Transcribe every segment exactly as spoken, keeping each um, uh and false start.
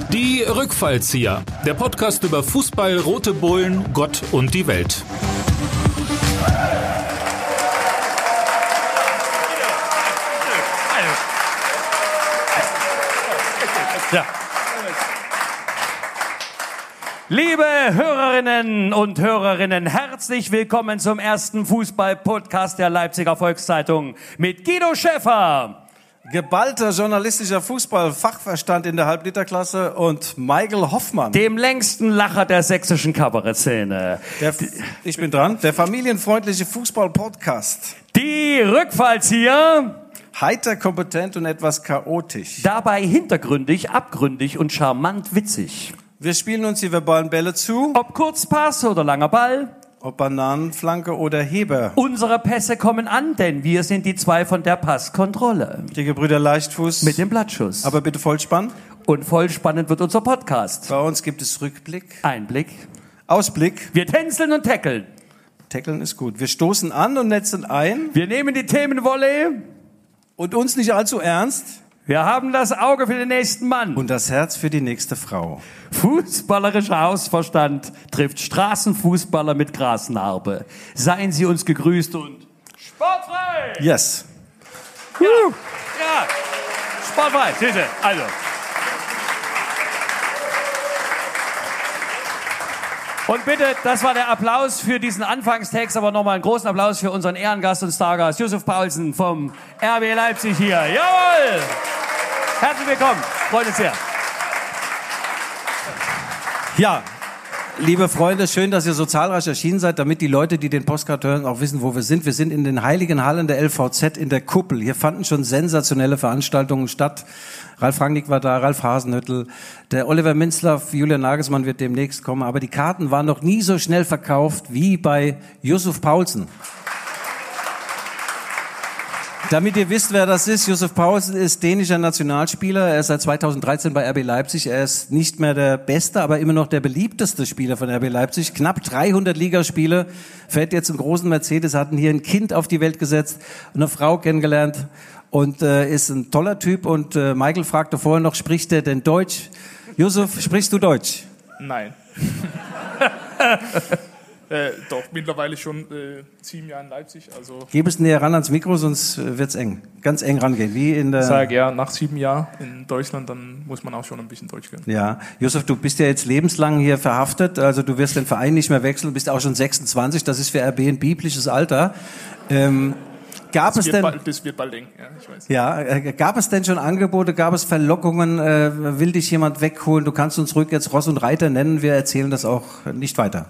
Die Rückfallzieher, der Podcast über Fußball, Rote Bullen, Gott und die Welt. Ja. Liebe Hörerinnen und Hörerinnen, herzlich willkommen zum ersten Fußball-Podcast der Leipziger Volkszeitung mit Guido Schäfer. Geballter journalistischer Fußball-Fachverstand in der Halbliterklasse und Michael Hoffmann. Dem längsten Lacher der sächsischen Kabarettszene. Der, ich bin dran. Der familienfreundliche Fußball-Podcast. Die Rückfallzieher. Heiter, kompetent und etwas chaotisch. Dabei hintergründig, abgründig und charmant witzig. Wir spielen uns die verbalen Bälle zu. Ob Kurzpass oder langer Ball. Ob Bananenflanke oder Heber. Unsere Pässe kommen an, denn wir sind die zwei von der Passkontrolle. Die Gebrüder Leichtfuß. Mit dem Blattschuss. Aber bitte Vollspann. Und voll spannend wird unser Podcast. Bei uns gibt es Rückblick. Einblick. Ausblick. Wir tänzeln und tackeln. Tackeln ist gut. Wir stoßen an und netzen ein. Wir nehmen die Themenvolley. Und uns nicht allzu ernst. Wir haben das Auge für den nächsten Mann. Und das Herz für die nächste Frau. Fußballerischer Hausverstand trifft Straßenfußballer mit Grasnarbe. Seien Sie uns gegrüßt und sportfrei! Yes. Ja, ja. Sportfrei, bitte. Also. Und bitte, das war der Applaus für diesen Anfangstext, aber nochmal einen großen Applaus für unseren Ehrengast und Stargast, Yusuf Paulsen vom R B Leipzig hier. Jawohl! Herzlich willkommen, freut uns sehr. Ja, liebe Freunde, schön, dass ihr so zahlreich erschienen seid, damit die Leute, die den Podcast hören, auch wissen, wo wir sind. Wir sind in den heiligen Hallen der L V Z in der Kuppel. Hier fanden schon sensationelle Veranstaltungen statt. Ralf Rangnick war da, Ralf Hasenhüttl, der Oliver Minzlaff, Julian Nagelsmann wird demnächst kommen. Aber die Karten waren noch nie so schnell verkauft wie bei Yusuf Paulsen. Damit ihr wisst, wer das ist, Yusuf Paulsen ist dänischer Nationalspieler. Er ist seit zweitausenddreizehn bei R B Leipzig. Er ist nicht mehr der beste, aber immer noch der beliebteste Spieler von R B Leipzig. Knapp dreihundert Ligaspiele, fährt jetzt einen großen Mercedes, hat hier ein Kind auf die Welt gesetzt, eine Frau kennengelernt und äh, ist ein toller Typ. Und äh, Michael fragte vorher noch, spricht er denn Deutsch? Yusuf, sprichst du Deutsch? Nein. Äh, doch, mittlerweile schon äh, sieben Jahre in Leipzig. Also Gib es näher ran ans Mikro, sonst wird's eng. Ganz eng rangehen, wie in der... Ich sage ja, nach sieben Jahren in Deutschland, dann muss man auch schon ein bisschen Deutsch können. Ja, Yusuf, du bist ja jetzt lebenslang hier verhaftet, also du wirst den Verein nicht mehr wechseln, bist auch schon sechsundzwanzig, das ist für R B ein biblisches Alter. Ähm, gab das es denn... Bald, das wird bald eng, ja, ich weiß. Ja, äh, gab es denn schon Angebote, gab es Verlockungen, äh, will dich jemand wegholen, du kannst uns ruhig jetzt Ross und Reiter nennen, wir erzählen das auch nicht weiter.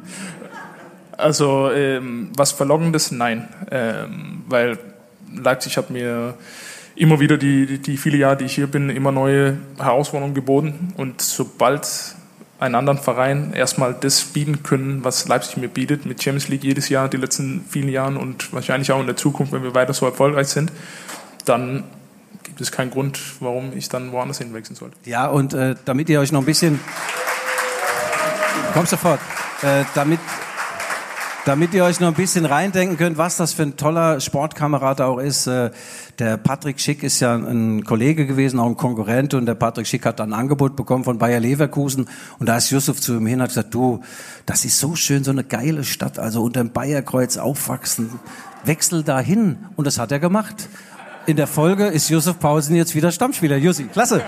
Also ähm, was Verlockendes, nein, ähm, weil Leipzig hat mir immer wieder die, die, die viele Jahre, die ich hier bin, immer neue Herausforderungen geboten und sobald ein anderen Verein erstmal das bieten können, was Leipzig mir bietet, mit Champions League jedes Jahr, die letzten vielen Jahren und wahrscheinlich auch in der Zukunft, wenn wir weiter so erfolgreich sind, dann gibt es keinen Grund, warum ich dann woanders hinwechseln sollte. Ja, und äh, damit ihr euch noch ein bisschen... Komm sofort. Äh, damit... Damit ihr euch noch ein bisschen reindenken könnt, was das für ein toller Sportkamerad auch ist. Der Patrick Schick ist ja ein Kollege gewesen, auch ein Konkurrent. Und der Patrick Schick hat dann ein Angebot bekommen von Bayer Leverkusen. Und da ist Yusuf zu ihm hin und hat gesagt, du, das ist so schön, so eine geile Stadt. Also unter dem Bayerkreuz aufwachsen, wechsel dahin. Und das hat er gemacht. In der Folge ist Yusuf Paulsen jetzt wieder Stammspieler. Jussi, klasse.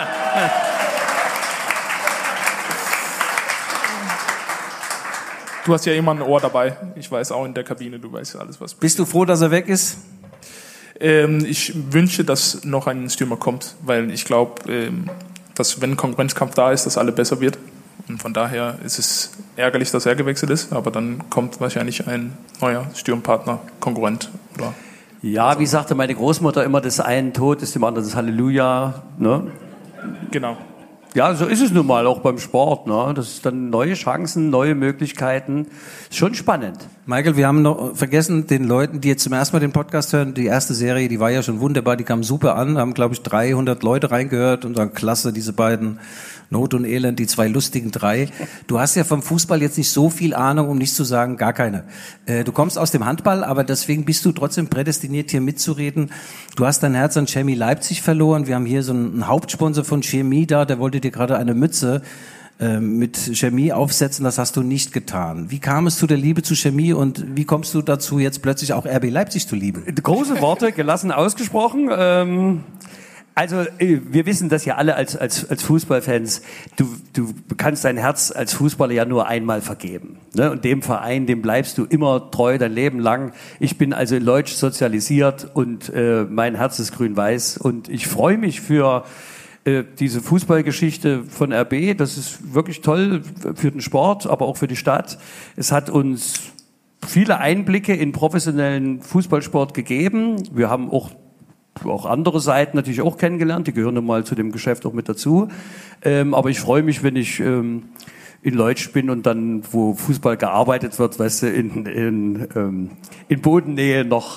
Du hast ja immer ein Ohr dabei. Ich weiß auch in der Kabine, du weißt alles, was passiert. Bist du froh, dass er weg ist? Ähm, ich wünsche, dass noch ein Stürmer kommt, weil ich glaube, ähm, dass wenn Konkurrenzkampf da ist, dass alle besser wird. Und von daher ist es ärgerlich, dass er gewechselt ist, aber dann kommt wahrscheinlich ein neuer Stürmpartner, Konkurrent. Oder ja, wie sagte meine Großmutter immer, das eine Tod ist dem anderen das Halleluja. Ne? Genau. Ja, so ist es nun mal auch beim Sport. Ne? Das ist dann neue Chancen, neue Möglichkeiten. Ist schon spannend. Michael, wir haben noch vergessen, den Leuten, die jetzt zum ersten Mal den Podcast hören, die erste Serie, die war ja schon wunderbar, die kam super an, haben, glaube ich, dreihundert Leute reingehört und sagen, klasse, diese beiden, Not und Elend, die zwei lustigen drei. Du hast ja vom Fußball jetzt nicht so viel Ahnung, um nicht zu sagen, gar keine. Du kommst aus dem Handball, aber deswegen bist du trotzdem prädestiniert, hier mitzureden. Du hast dein Herz an Chemie Leipzig verloren. Wir haben hier so einen Hauptsponsor von Chemie da, der wollte dir gerade eine Mütze mit Chemie aufsetzen, das hast du nicht getan. Wie kam es zu der Liebe zu Chemie und wie kommst du dazu, jetzt plötzlich auch R B Leipzig zu lieben? Große Worte, gelassen ausgesprochen. Ähm, also wir wissen das ja alle als als als Fußballfans. Du du kannst dein Herz als Fußballer ja nur einmal vergeben. Ne? Und dem Verein, dem bleibst du immer treu dein Leben lang. Ich bin also in Leutsch sozialisiert und äh, mein Herz ist grün-weiß und ich freue mich für diese Fußballgeschichte von R B, das ist wirklich toll für den Sport, aber auch für die Stadt. Es hat uns viele Einblicke in professionellen Fußballsport gegeben. Wir haben auch, auch andere Seiten natürlich auch kennengelernt, die gehören nun mal zu dem Geschäft auch mit dazu. Ähm, aber ich freue mich, wenn ich ähm, in Leutsch bin und dann, wo Fußball gearbeitet wird, weißt du, in, in, ähm, in Bodennähe noch...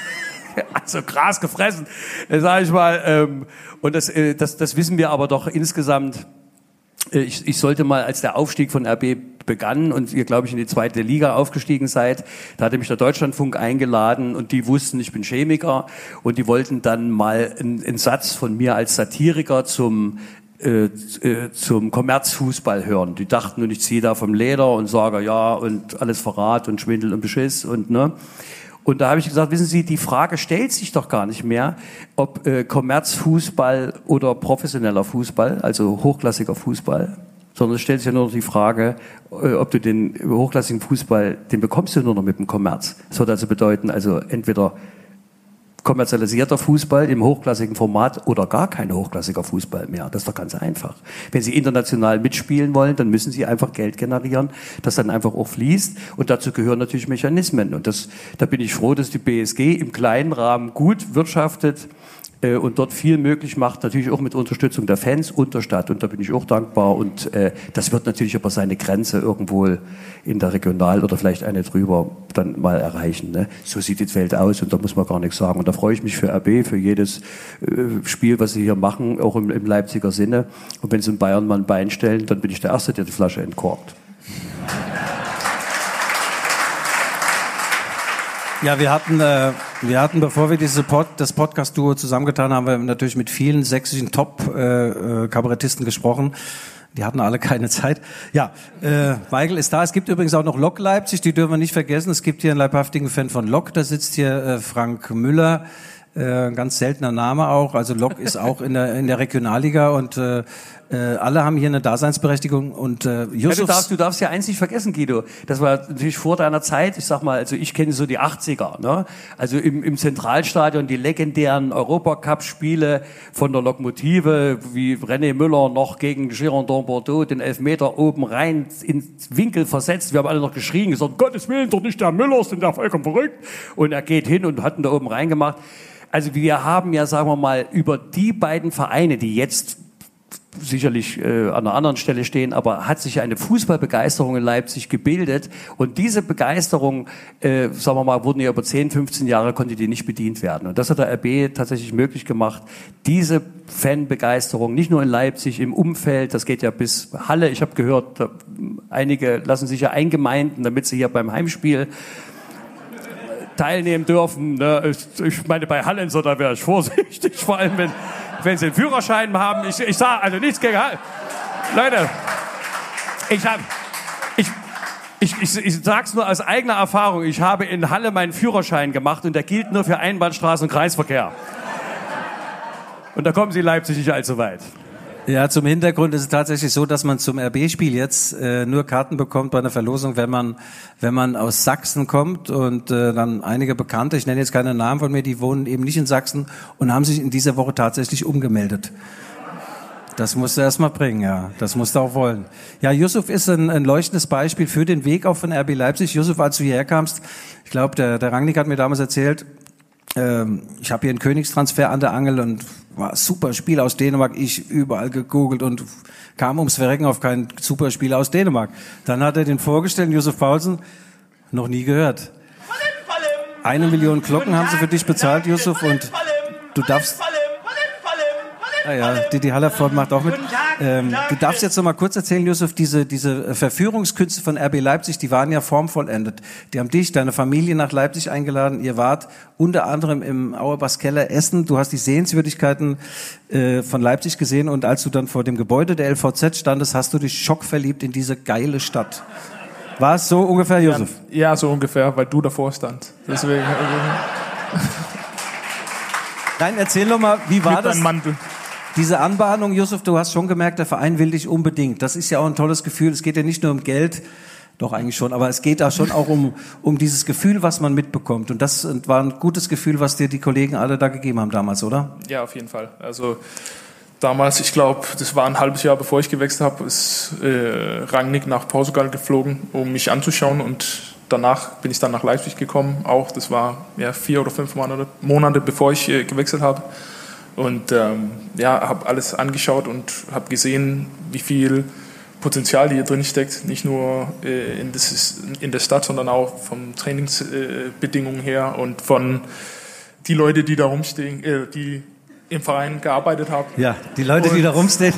Also Gras gefressen, sage ich mal. Ähm, und das, äh, das, das wissen wir aber doch insgesamt. Äh, ich, ich sollte mal, als der Aufstieg von R B begann und ihr, glaube ich, in die zweite Liga aufgestiegen seid, da hatte mich der Deutschlandfunk eingeladen und die wussten, ich bin Chemiker und die wollten dann mal einen, einen Satz von mir als Satiriker zum Äh, äh, zum Kommerzfußball hören. Die dachten, und ich ziehe da vom Leder und sage ja und alles Verrat und Schwindel und Beschiss und ne. Und da habe ich gesagt, wissen Sie, die Frage stellt sich doch gar nicht mehr, ob äh, Kommerzfußball oder professioneller Fußball, also hochklassiger Fußball, sondern es stellt sich ja nur noch die Frage, äh, ob du den hochklassigen Fußball, den bekommst du nur noch mit dem Kommerz. Das würde also bedeuten, also entweder kommerzialisierter Fußball im hochklassigen Format oder gar kein hochklassiger Fußball mehr. Das ist doch ganz einfach. Wenn Sie international mitspielen wollen, dann müssen Sie einfach Geld generieren, das dann einfach auch fließt. Und dazu gehören natürlich Mechanismen. Und das, da bin ich froh, dass die B S G im kleinen Rahmen gut wirtschaftet äh, und dort viel möglich macht, natürlich auch mit Unterstützung der Fans und der Stadt. Und da bin ich auch dankbar. Und äh, das wird natürlich aber seine Grenze irgendwo in der Regional- oder vielleicht eine drüber dann mal erreichen. Ne? So sieht die Welt aus und da muss man gar nichts sagen. Und da freue ich mich für R B, für jedes äh, Spiel, was sie hier machen, auch im, im Leipziger Sinne. Und wenn sie in Bayern mal ein Bein stellen, dann bin ich der Erste, der die Flasche entkorkt. Ja, wir hatten, äh, wir hatten, bevor wir diese Pod, das Podcast-Duo zusammengetan haben, haben wir natürlich mit vielen sächsischen Top-Kabarettisten äh, gesprochen. Die hatten alle keine Zeit. Ja, äh, Michael ist da. Es gibt übrigens auch noch Lok Leipzig, die dürfen wir nicht vergessen. Es gibt hier einen leibhaftigen Fan von Lok, da sitzt hier äh, Frank Müller. Äh, ganz seltener Name auch. Also Lok ist auch in der in der Regionalliga und äh, äh, alle haben hier eine Daseinsberechtigung. Und äh, Jusuf, ja, du darfst, du darfst ja eins nicht vergessen, Guido. Das war natürlich vor deiner Zeit. Ich sag mal, also ich kenne so die achtziger. Ne? Also im, im Zentralstadion die legendären Europacup-Spiele von der Lokomotive, wie René Müller noch gegen Girondin Bordeaux den Elfmeter oben rein ins Winkel versetzt. Wir haben alle noch geschrien, gesagt, Gottes Willen, doch nicht der Müller, sind da vollkommen verrückt. Und er geht hin und hat ihn da oben reingemacht. Also wir haben ja, sagen wir mal, über die beiden Vereine, die jetzt sicherlich äh, an einer anderen Stelle stehen, aber hat sich eine Fußballbegeisterung in Leipzig gebildet und diese Begeisterung, äh, sagen wir mal, wurden ja über zehn, fünfzehn Jahre, konnte die nicht bedient werden. Und das hat der R B tatsächlich möglich gemacht, diese Fanbegeisterung, nicht nur in Leipzig, im Umfeld, das geht ja bis Halle, ich habe gehört, da, einige lassen sich ja eingemeinden, damit sie hier beim Heimspiel teilnehmen dürfen. Ne? Ich meine, bei Hallenser, da wäre ich vorsichtig, vor allem wenn, wenn sie einen Führerschein haben. Ich, ich sage also nichts gegen Halle. Leute, ich habe, ich, ich, ich, ich sag's nur aus eigener Erfahrung. Ich habe in Halle meinen Führerschein gemacht und der gilt nur für Einbahnstraßen und Kreisverkehr. Und da kommen Sie in Leipzig nicht allzu weit. Ja, zum Hintergrund ist es tatsächlich so, dass man zum R B-Spiel jetzt äh, nur Karten bekommt bei einer Verlosung, wenn man wenn man aus Sachsen kommt und äh, dann einige Bekannte, ich nenne jetzt keine Namen von mir, die wohnen eben nicht in Sachsen und haben sich in dieser Woche tatsächlich umgemeldet. Das musst du erst mal bringen, ja. Das musst du auch wollen. Ja, Jusuf ist ein, ein leuchtendes Beispiel für den Weg auch von R B Leipzig. Jusuf, als du hierher kamst, ich glaube, der, der Rangnick hat mir damals erzählt, ähm, ich habe hier einen Königstransfer an der Angel und war super Spiel aus Dänemark. Ich überall gegoogelt und kam ums Verrecken auf kein super Spiel aus Dänemark. Dann hat er den vorgestellt, Jusuf Paulsen, Noch nie gehört. Eine Million Glocken haben sie für dich bezahlt, Yusuf, und du darfst... Ah ja, Didi Hallervorden macht auch mit. Ähm, du darfst jetzt noch mal kurz erzählen, Yusuf, diese, diese Verführungskünste von R B Leipzig, die waren ja formvollendet. Die haben dich, deine Familie nach Leipzig eingeladen. Ihr wart unter anderem im Auerbachs Keller essen. Du hast die Sehenswürdigkeiten äh, von Leipzig gesehen und als du dann vor dem Gebäude der L V Z standest, hast du dich schockverliebt in diese geile Stadt. War es so ungefähr, Yusuf? Ja, ja, so ungefähr, weil du davor standst. Deswegen. Nein, erzähl noch mal, wie war Mit das? deinem Mantel. Diese Anbahnung, Yusuf, du hast schon gemerkt, der Verein will dich unbedingt. Das ist ja auch ein tolles Gefühl. Es geht ja nicht nur um Geld, doch eigentlich schon, aber es geht da schon auch um, um dieses Gefühl, was man mitbekommt. Und das war ein gutes Gefühl, was dir die Kollegen alle da gegeben haben damals, oder? Ja, auf jeden Fall. Also damals, ich glaube, das war ein halbes Jahr, bevor ich gewechselt habe, ist äh, Rangnick nach Portugal geflogen, um mich anzuschauen. Und danach bin ich dann nach Leipzig gekommen. Auch, das war ja vier oder fünf Monate, Monate bevor ich äh, gewechselt habe. Und ähm, ja, habe alles angeschaut und habe gesehen, wie viel Potenzial hier drin steckt. Nicht nur äh, in, das, in der Stadt, sondern auch von Trainingsbedingungen äh, her und von die Leute, die da rumstehen, äh, die im Verein gearbeitet haben. Ja, die Leute, und die da rumstehen.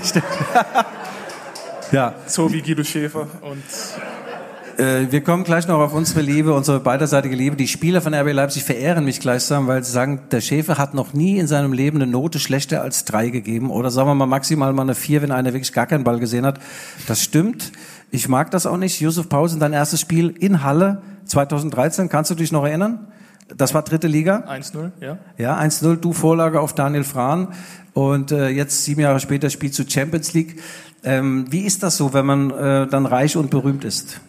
Ja. So wie Guido Schäfer. Und äh, wir kommen gleich noch auf unsere Liebe, unsere beiderseitige Liebe. Die Spieler von R B Leipzig verehren mich gleichsam, weil sie sagen, der Schäfer hat noch nie in seinem Leben eine Note schlechter als drei gegeben. Oder sagen wir mal maximal mal eine vier, wenn einer wirklich gar keinen Ball gesehen hat. Das stimmt. Ich mag das auch nicht. Yusuf Paulsen, dein erstes Spiel in Halle zweitausenddreizehn. Kannst du dich noch erinnern? Das war dritte Liga? eins null, ja. Ja, eins null, du Vorlage auf Daniel Frahn. Und äh, jetzt sieben Jahre später spielst du Champions League. Ähm, wie ist das so, wenn man äh, dann reich und berühmt ist?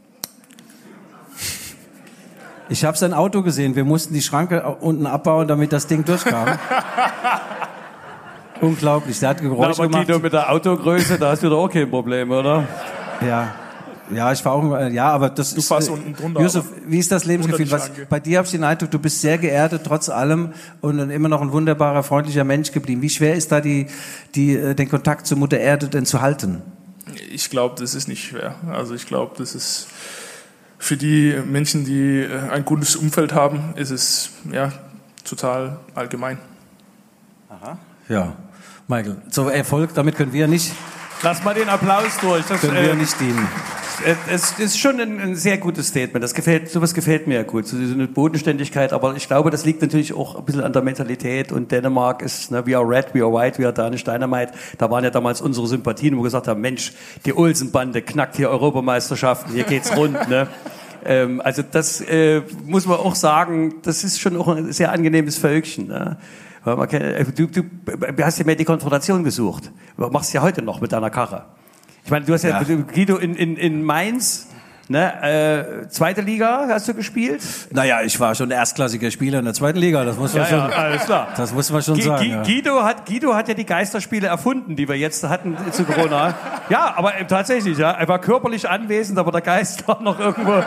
Ich habe sein Auto gesehen. Wir mussten die Schranke unten abbauen, damit das Ding durchkam. Unglaublich, der hat Geräusche Na, aber gemacht. Guido, mit der Autogröße, da hast du doch auch kein Problem, oder? Ja. Ja, ich war auch, ja, aber das du ist, fährst unten drunter. Yusuf, wie ist das Lebensgefühl? Was, Schranke. bei dir habe ich den Eindruck, du bist sehr geerdet, trotz allem, und immer noch ein wunderbarer, freundlicher Mensch geblieben. Wie schwer ist da die, die, den Kontakt zur Mutter Erde denn zu halten? Ich glaube, das ist nicht schwer. Also ich glaube, das ist für die Menschen, die ein gutes Umfeld haben, ist es ja total allgemein. Aha. Ja, Michael, so Erfolg, damit können wir nicht. Lass mal den Applaus durch. Das, können wir äh, nicht dienen. Es ist schon ein, ein sehr gutes Statement. Das gefällt, sowas gefällt mir ja gut. So eine Bodenständigkeit. Aber ich glaube, das liegt natürlich auch ein bisschen an der Mentalität. Und Dänemark ist, ne, we are red, we are white, we are Danish Dynamite. Da waren ja damals unsere Sympathien, wo wir gesagt haben, Mensch, die Olsen-Bande knackt hier Europameisterschaften, hier geht's rund, ne? Ähm, also das äh, muss man auch sagen, das ist schon auch ein sehr angenehmes Völkchen, ne? Weil man kann, du, du hast ja mehr die Konfrontation gesucht. Du machst ja heute noch mit deiner Karre. Ich meine, du hast ja, ja. Guido, in, in, in Mainz, ne, äh, zweite Liga hast du gespielt? Naja, ich war schon erstklassiger Spieler in der zweiten Liga, das muss man ja, schon, ja, alles klar. Das muss man schon G- sagen. G- ja. Guido hat, Guido hat ja die Geisterspiele erfunden, die wir jetzt hatten zu Corona. Ja, aber äh, tatsächlich, ja, er war körperlich anwesend, aber der Geist war noch irgendwo.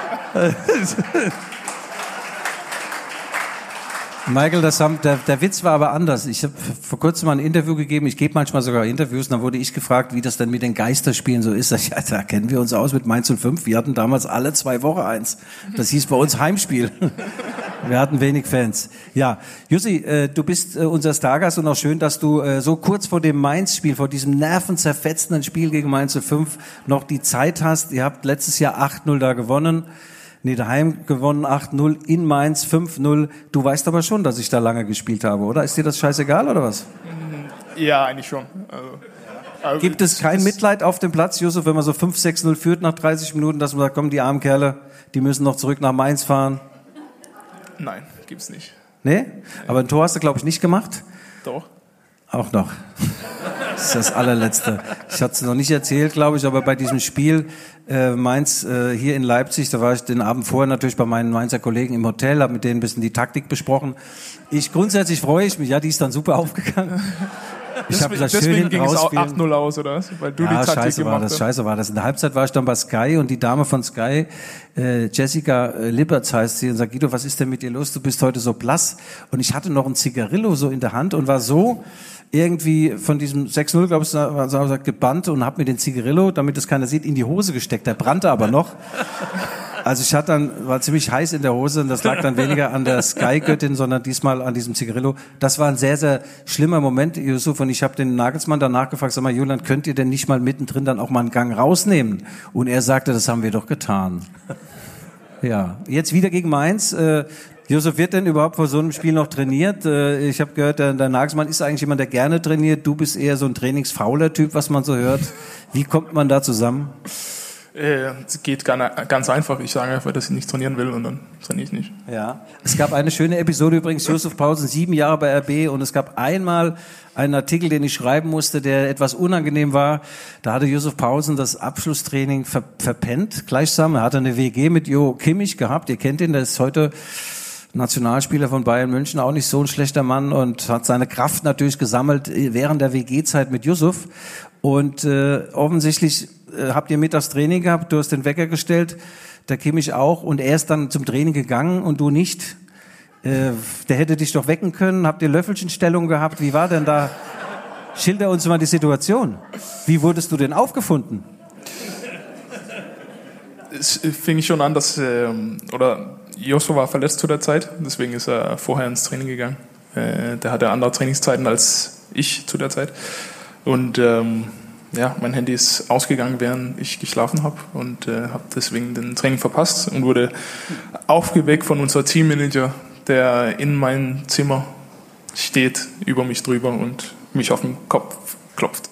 Michael, das haben, der, der Witz war aber anders. Ich habe vor kurzem mal ein Interview gegeben. Ich gebe manchmal sogar Interviews. Und dann wurde ich gefragt, wie das denn mit den Geisterspielen so ist. Ich, ja, da kennen wir uns aus mit Mainz null fünf. Wir hatten damals alle zwei Wochen eins. Das hieß bei uns Heimspiel. Wir hatten wenig Fans. Ja, Jussi, äh, du bist äh, unser Stargast und auch schön, dass du äh, so kurz vor dem Mainz-Spiel, vor diesem nervenzerfetzenden Spiel gegen Mainz null fünf noch die Zeit hast. Ihr habt letztes Jahr acht null da gewonnen. Nee, daheim gewonnen acht null, in Mainz fünf null. Du weißt aber schon, dass ich da lange gespielt habe, oder? Ist dir das scheißegal, oder was? Ja, eigentlich schon. Also, also Gibt es kein Mitleid auf dem Platz, Yusuf, wenn man so fünf sechs null führt nach dreißig Minuten, dass man sagt, komm, die armen Kerle, die müssen noch zurück nach Mainz fahren? Nein, gibt's nicht. Nee? Aber ein Tor hast du, glaube ich, nicht gemacht? Doch. Auch noch. Das ist das allerletzte. Ich hatte es noch nicht erzählt, glaube ich, aber bei diesem Spiel äh, Mainz äh, hier in Leipzig, da war ich den Abend vorher natürlich bei meinen Mainzer Kollegen im Hotel, habe mit denen ein bisschen die Taktik besprochen. Ich grundsätzlich freue ich mich, ja, die ist dann super aufgegangen. Ich habe das schön Deswegen ging es auch rausspielen. acht null aus, oder was? Weil du ja, die Taktik scheiße gemacht war das, hast. scheiße war das. In der Halbzeit war ich dann bei Sky und die Dame von Sky, äh, Jessica äh, Lippertz heißt sie, und sagt, Guido, was ist denn mit dir los? Du bist heute so blass. Und ich hatte noch ein Zigarillo so in der Hand und war so irgendwie von diesem sechs null, glaube ich, gebannt und habe mir den Zigarillo, damit es keiner sieht, in die Hose gesteckt. Der brannte aber noch. Also ich hatte dann, war ziemlich heiß in der Hose und das lag dann weniger an der Sky-Göttin, sondern diesmal an diesem Zigarillo. Das war ein sehr, sehr schlimmer Moment, Yusuf, und ich habe den Nagelsmann danach gefragt, sag mal, Julian, könnt ihr denn nicht mal mittendrin dann auch mal einen Gang rausnehmen? Und er sagte, das haben wir doch getan. Ja, jetzt wieder gegen Mainz. Äh, Yusuf, wird denn überhaupt vor so einem Spiel noch trainiert? Äh, ich habe gehört, der, der Nagelsmann ist eigentlich jemand, der gerne trainiert. Du bist eher so ein trainingsfauler Typ, was man so hört. Wie kommt man da zusammen? Es geht ganz einfach. Ich sage einfach, dass ich nicht trainieren will und dann trainiere ich nicht. Ja. Es gab eine schöne Episode übrigens, Yusuf Paulsen, sieben Jahre bei R B, und es gab einmal einen Artikel, den ich schreiben musste, der etwas unangenehm war. Da hatte Yusuf Paulsen das Abschlusstraining ver- verpennt, gleichsam. Er hatte eine W G mit Jo Kimmich gehabt. Ihr kennt ihn, der ist heute Nationalspieler von Bayern München, auch nicht so ein schlechter Mann, und hat seine Kraft natürlich gesammelt während der W G-Zeit mit Yusuf. Und äh, offensichtlich äh, habt ihr mittags Training gehabt, du hast den Wecker gestellt, der Kimmich auch, und er ist dann zum Training gegangen und du nicht. Äh, der hätte dich doch wecken können. Habt ihr Löffelchenstellung gehabt? Wie war denn da? Schilder uns mal die Situation. Wie wurdest du denn aufgefunden? Es fing schon an, dass, äh, oder Joshua war verletzt zu der Zeit, deswegen ist er vorher ins Training gegangen. Äh, der hatte andere Trainingszeiten als ich zu der Zeit. Und ähm, ja, mein Handy ist ausgegangen, während ich geschlafen habe, und äh, habe deswegen den Training verpasst und wurde aufgeweckt von unserem Teammanager, der in meinem Zimmer steht, über mich drüber und mich auf den Kopf klopft.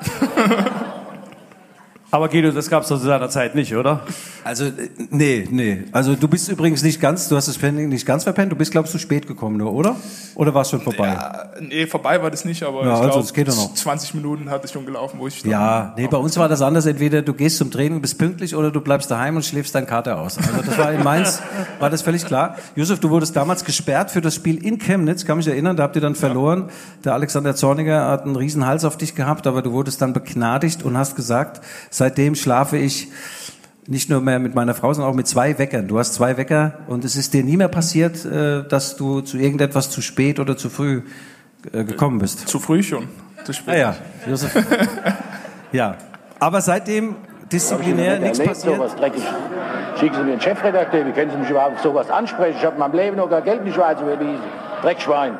Aber Guido, das gab's doch zu seiner Zeit nicht, oder? Also, nee, nee. Also, du bist übrigens nicht ganz, du hast das Training nicht ganz verpennt, du bist, glaubst du, spät gekommen, nur, oder? Oder war es schon vorbei? Ja, nee, vorbei war das nicht, aber ja, ich also, glaube, geht doch noch. zwanzig Minuten hatte ich schon gelaufen, wo ich Ja, nee, bei uns war das anders. Entweder du gehst zum Training, bist pünktlich, oder du bleibst daheim und schläfst deinen Kater aus. Also, das war in Mainz, war das völlig klar. Yusuf, du wurdest damals gesperrt für das Spiel in Chemnitz, kann mich erinnern, da habt ihr dann verloren. Der Alexander Zorniger hat einen riesen Hals auf dich gehabt, aber du wurdest dann begnadigt und hast gesagt, seitdem schlafe ich nicht nur mehr mit meiner Frau, sondern auch mit zwei Weckern. Du hast zwei Wecker, und es ist dir nie mehr passiert, dass du zu irgendetwas zu spät oder zu früh gekommen bist. Zu früh schon, zu spät. Ah ja, Josef. Ja, aber seitdem disziplinär nichts passiert. Sowas dreckig. Schicken Sie mir einen Chefredakteur, wie können Sie mich überhaupt auf sowas ansprechen? Ich habe in meinem Leben noch gar Geld in die Schweiz überwiesen. Dreckschwein.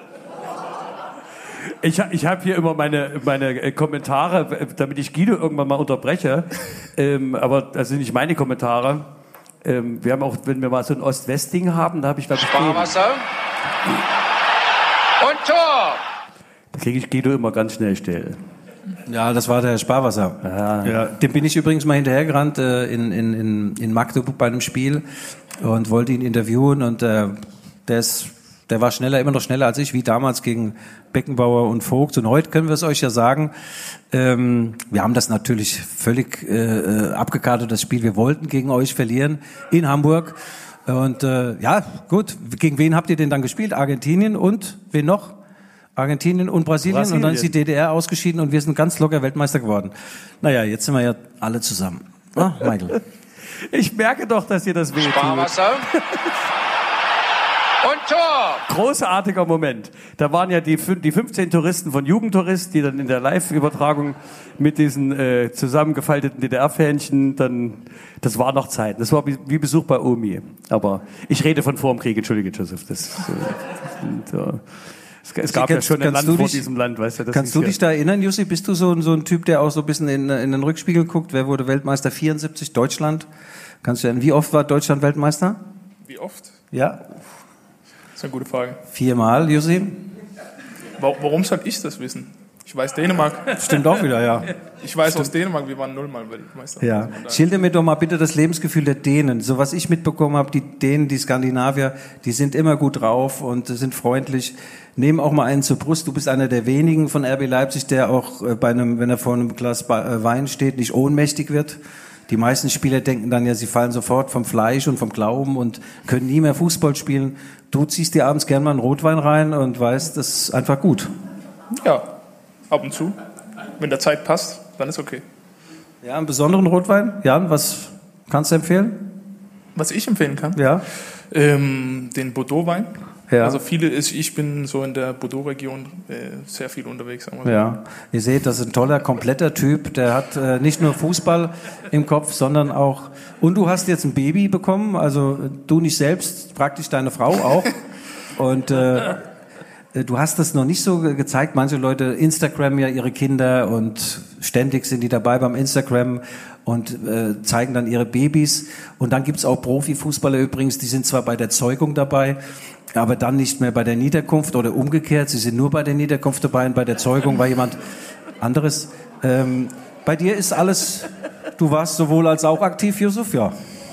Ich, ich habe hier immer meine, meine Kommentare, damit ich Guido irgendwann mal unterbreche. Ähm, aber das sind nicht meine Kommentare. Ähm, wir haben auch, wenn wir mal so ein Ost-West-Ding haben, da habe ich... Sparwasser. Und Tor! Da kriege ich Guido immer ganz schnell still. Ja, das war der Sparwasser. Ja. Ja, dem bin ich übrigens mal hinterhergerannt äh, in, in, in, in Magdeburg bei einem Spiel und wollte ihn interviewen, und äh, der ist... Der war schneller, immer noch schneller als ich, wie damals gegen Beckenbauer und Vogt. Und heute können wir es euch ja sagen, ähm, wir haben das natürlich völlig äh, abgekartet, das Spiel. Wir wollten gegen euch verlieren in Hamburg. Und äh, ja, gut, gegen wen habt ihr denn dann gespielt? Argentinien und wen noch? Argentinien und Brasilien. Brasilien. Und dann ist die D D R ausgeschieden und wir sind ganz locker Weltmeister geworden. Naja, jetzt sind wir ja alle zusammen. Ah, Michael. Ich merke doch, dass ihr das wehtut. Sparwasser. Und Tor! Großartiger Moment. Da waren ja die, die fünfzehn Touristen von Jugendtourist, die dann in der Live-Übertragung mit diesen äh, zusammengefalteten D D R-Fähnchen dann, das war noch Zeit. Das war wie, wie Besuch bei Omi. Aber ich rede von vor dem Krieg, entschuldige, Joseph. Das, äh, so. Es, es gab kannst, ja schon ein Land vor dich, diesem Land, weißt du. Das kannst du ja. dich da erinnern, Jussi? Bist du so, so ein Typ, der auch so ein bisschen in, in den Rückspiegel guckt? Wer wurde Weltmeister? vierundsiebzig, Deutschland. Kannst du erinnern, wie oft war Deutschland Weltmeister? Wie oft? Ja. Das ist eine gute Frage. Viermal, Jussi? Warum soll ich das wissen? Ich weiß Dänemark. Stimmt auch wieder, ja. Ich weiß Stimmt. aus Dänemark, wir waren nullmal Weltmeister. Ja. Schilder mir doch mal bitte das Lebensgefühl der Dänen. So was ich mitbekommen habe, die Dänen, die Skandinavier, die sind immer gut drauf und sind freundlich. Nehmen auch mal einen zur Brust. Du bist einer der wenigen von R B Leipzig, der auch bei einem, wenn er vor einem Glas Wein steht, nicht ohnmächtig wird. Die meisten Spieler denken dann ja, sie fallen sofort vom Fleisch und vom Glauben und können nie mehr Fußball spielen. Du ziehst dir abends gern mal einen Rotwein rein und weißt, das ist einfach gut. Ja, ab und zu. Wenn der Zeit passt, dann ist okay. Ja, einen besonderen Rotwein? Jan, was kannst du empfehlen? Was ich empfehlen kann? Ja. Ähm, den Bordeaux-Wein Ja. Also viele, ist, ich bin so in der Bordeaux-Region äh, sehr viel unterwegs. Sagen wir so. Ja, ihr seht, das ist ein toller, kompletter Typ. Der hat äh, nicht nur Fußball im Kopf, sondern auch... Und du hast jetzt ein Baby bekommen, also du nicht selbst, praktisch deine Frau auch. Und äh, du hast das noch nicht so ge- gezeigt. Manche Leute Instagram ja ihre Kinder und ständig sind die dabei beim Instagram und äh, zeigen dann ihre Babys. Und dann gibt's auch Profifußballer übrigens, die sind zwar bei der Zeugung dabei, aber dann nicht mehr bei der Niederkunft oder umgekehrt. Sie sind nur bei der Niederkunft dabei und bei der Zeugung war jemand anderes. Ähm, bei dir ist alles, du warst sowohl als auch aktiv, Yusuf, ja.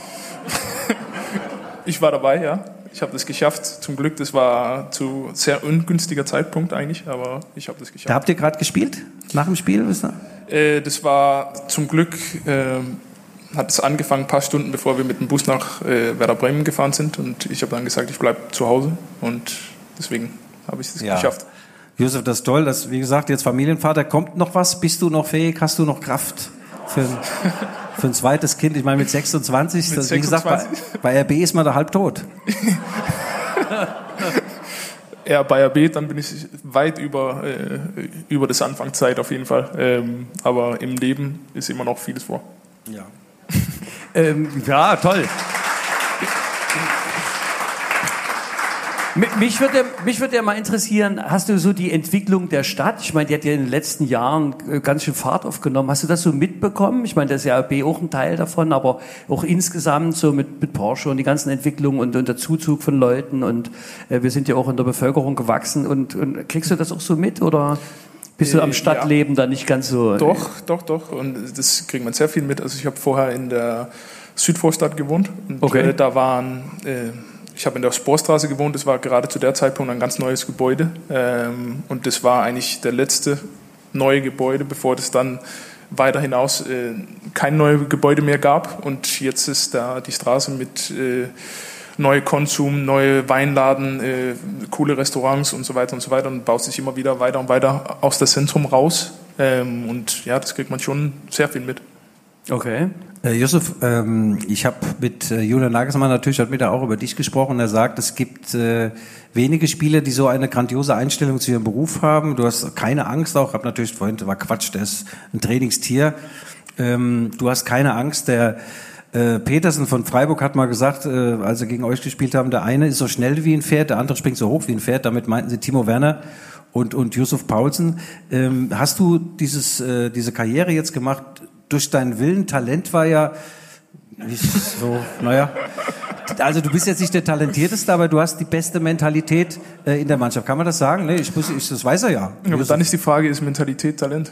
Ich war dabei, ja. Ich habe das geschafft. Zum Glück, das war zu sehr ungünstiger Zeitpunkt eigentlich, aber ich habe das geschafft. Da habt ihr gerade gespielt? Nach dem Spiel? Wisst ihr? Äh, das war zum Glück, äh, hat es angefangen ein paar Stunden, bevor wir mit dem Bus nach äh, Werder Bremen gefahren sind. Und ich habe dann gesagt, ich bleibe zu Hause. Und deswegen habe ich es Ja. geschafft. Yusuf, das ist toll. Das, wie gesagt, jetzt Familienvater. Kommt noch was? Bist du noch fähig? Hast du noch Kraft für ein, für ein zweites Kind? Ich meine, mit sechsundzwanzig, Mit das, wie gesagt, bei, bei R B ist man da halb tot. Ja, bei R B, dann bin ich weit über, äh, über das Anfangszeit auf jeden Fall. Ähm, aber im Leben ist immer noch vieles vor. Ja. Ähm, ja, toll. Mi- Mich würde, mich würde ja mal interessieren, hast du so die Entwicklung der Stadt? Ich meine, die hat ja in den letzten Jahren äh, ganz schön Fahrt aufgenommen. Hast du das so mitbekommen? Ich meine, das ist ja R B auch ein Teil davon, aber auch insgesamt so mit, mit Porsche und die ganzen Entwicklungen und, und der Zuzug von Leuten und äh, wir sind ja auch in der Bevölkerung gewachsen und, und kriegst du das auch so mit oder bist du am Äh, Stadtleben da nicht ganz so? Doch, doch, doch. Und das kriegt man sehr viel mit. Also ich habe vorher in der Südvorstadt gewohnt. Und Okay. äh, da waren, äh, ich habe in der Sporstraße gewohnt. Das war gerade zu der Zeitpunkt ein ganz neues Gebäude. Ähm, und das war eigentlich der letzte neue Gebäude, bevor es dann weiter hinaus äh, kein neues Gebäude mehr gab. Und jetzt ist da die Straße mit äh, neue Konsum, neue Weinladen, äh, coole Restaurants und so weiter und so weiter und baut sich immer wieder weiter und weiter aus dem Zentrum raus. Ähm, und ja, das kriegt man schon sehr viel mit. Okay. Äh, Yusuf, ähm, ich habe mit äh, Julian Nagelsmann natürlich hat mit er auch über dich gesprochen. Er sagt, es gibt äh, wenige Spieler, die so eine grandiose Einstellung zu ihrem Beruf haben. Du hast keine Angst auch. Hab natürlich vorhin war Quatsch, der ist ein Trainingstier. Ähm, du hast keine Angst. Der äh, Petersen von Freiburg hat mal gesagt, äh, als sie gegen euch gespielt haben, der eine ist so schnell wie ein Pferd, der andere springt so hoch wie ein Pferd. Damit meinten sie Timo Werner und und Yusuf Paulsen. Ähm, hast du dieses äh, diese Karriere jetzt gemacht? Durch deinen Willen, Talent war ja nicht so, naja. Also du bist jetzt nicht der Talentierteste, aber du hast die beste Mentalität äh, in der Mannschaft. Kann man das sagen? Nee, ich muss, ich, das weiß er ja. Aber dann ist die Frage, ist Mentalität Talent?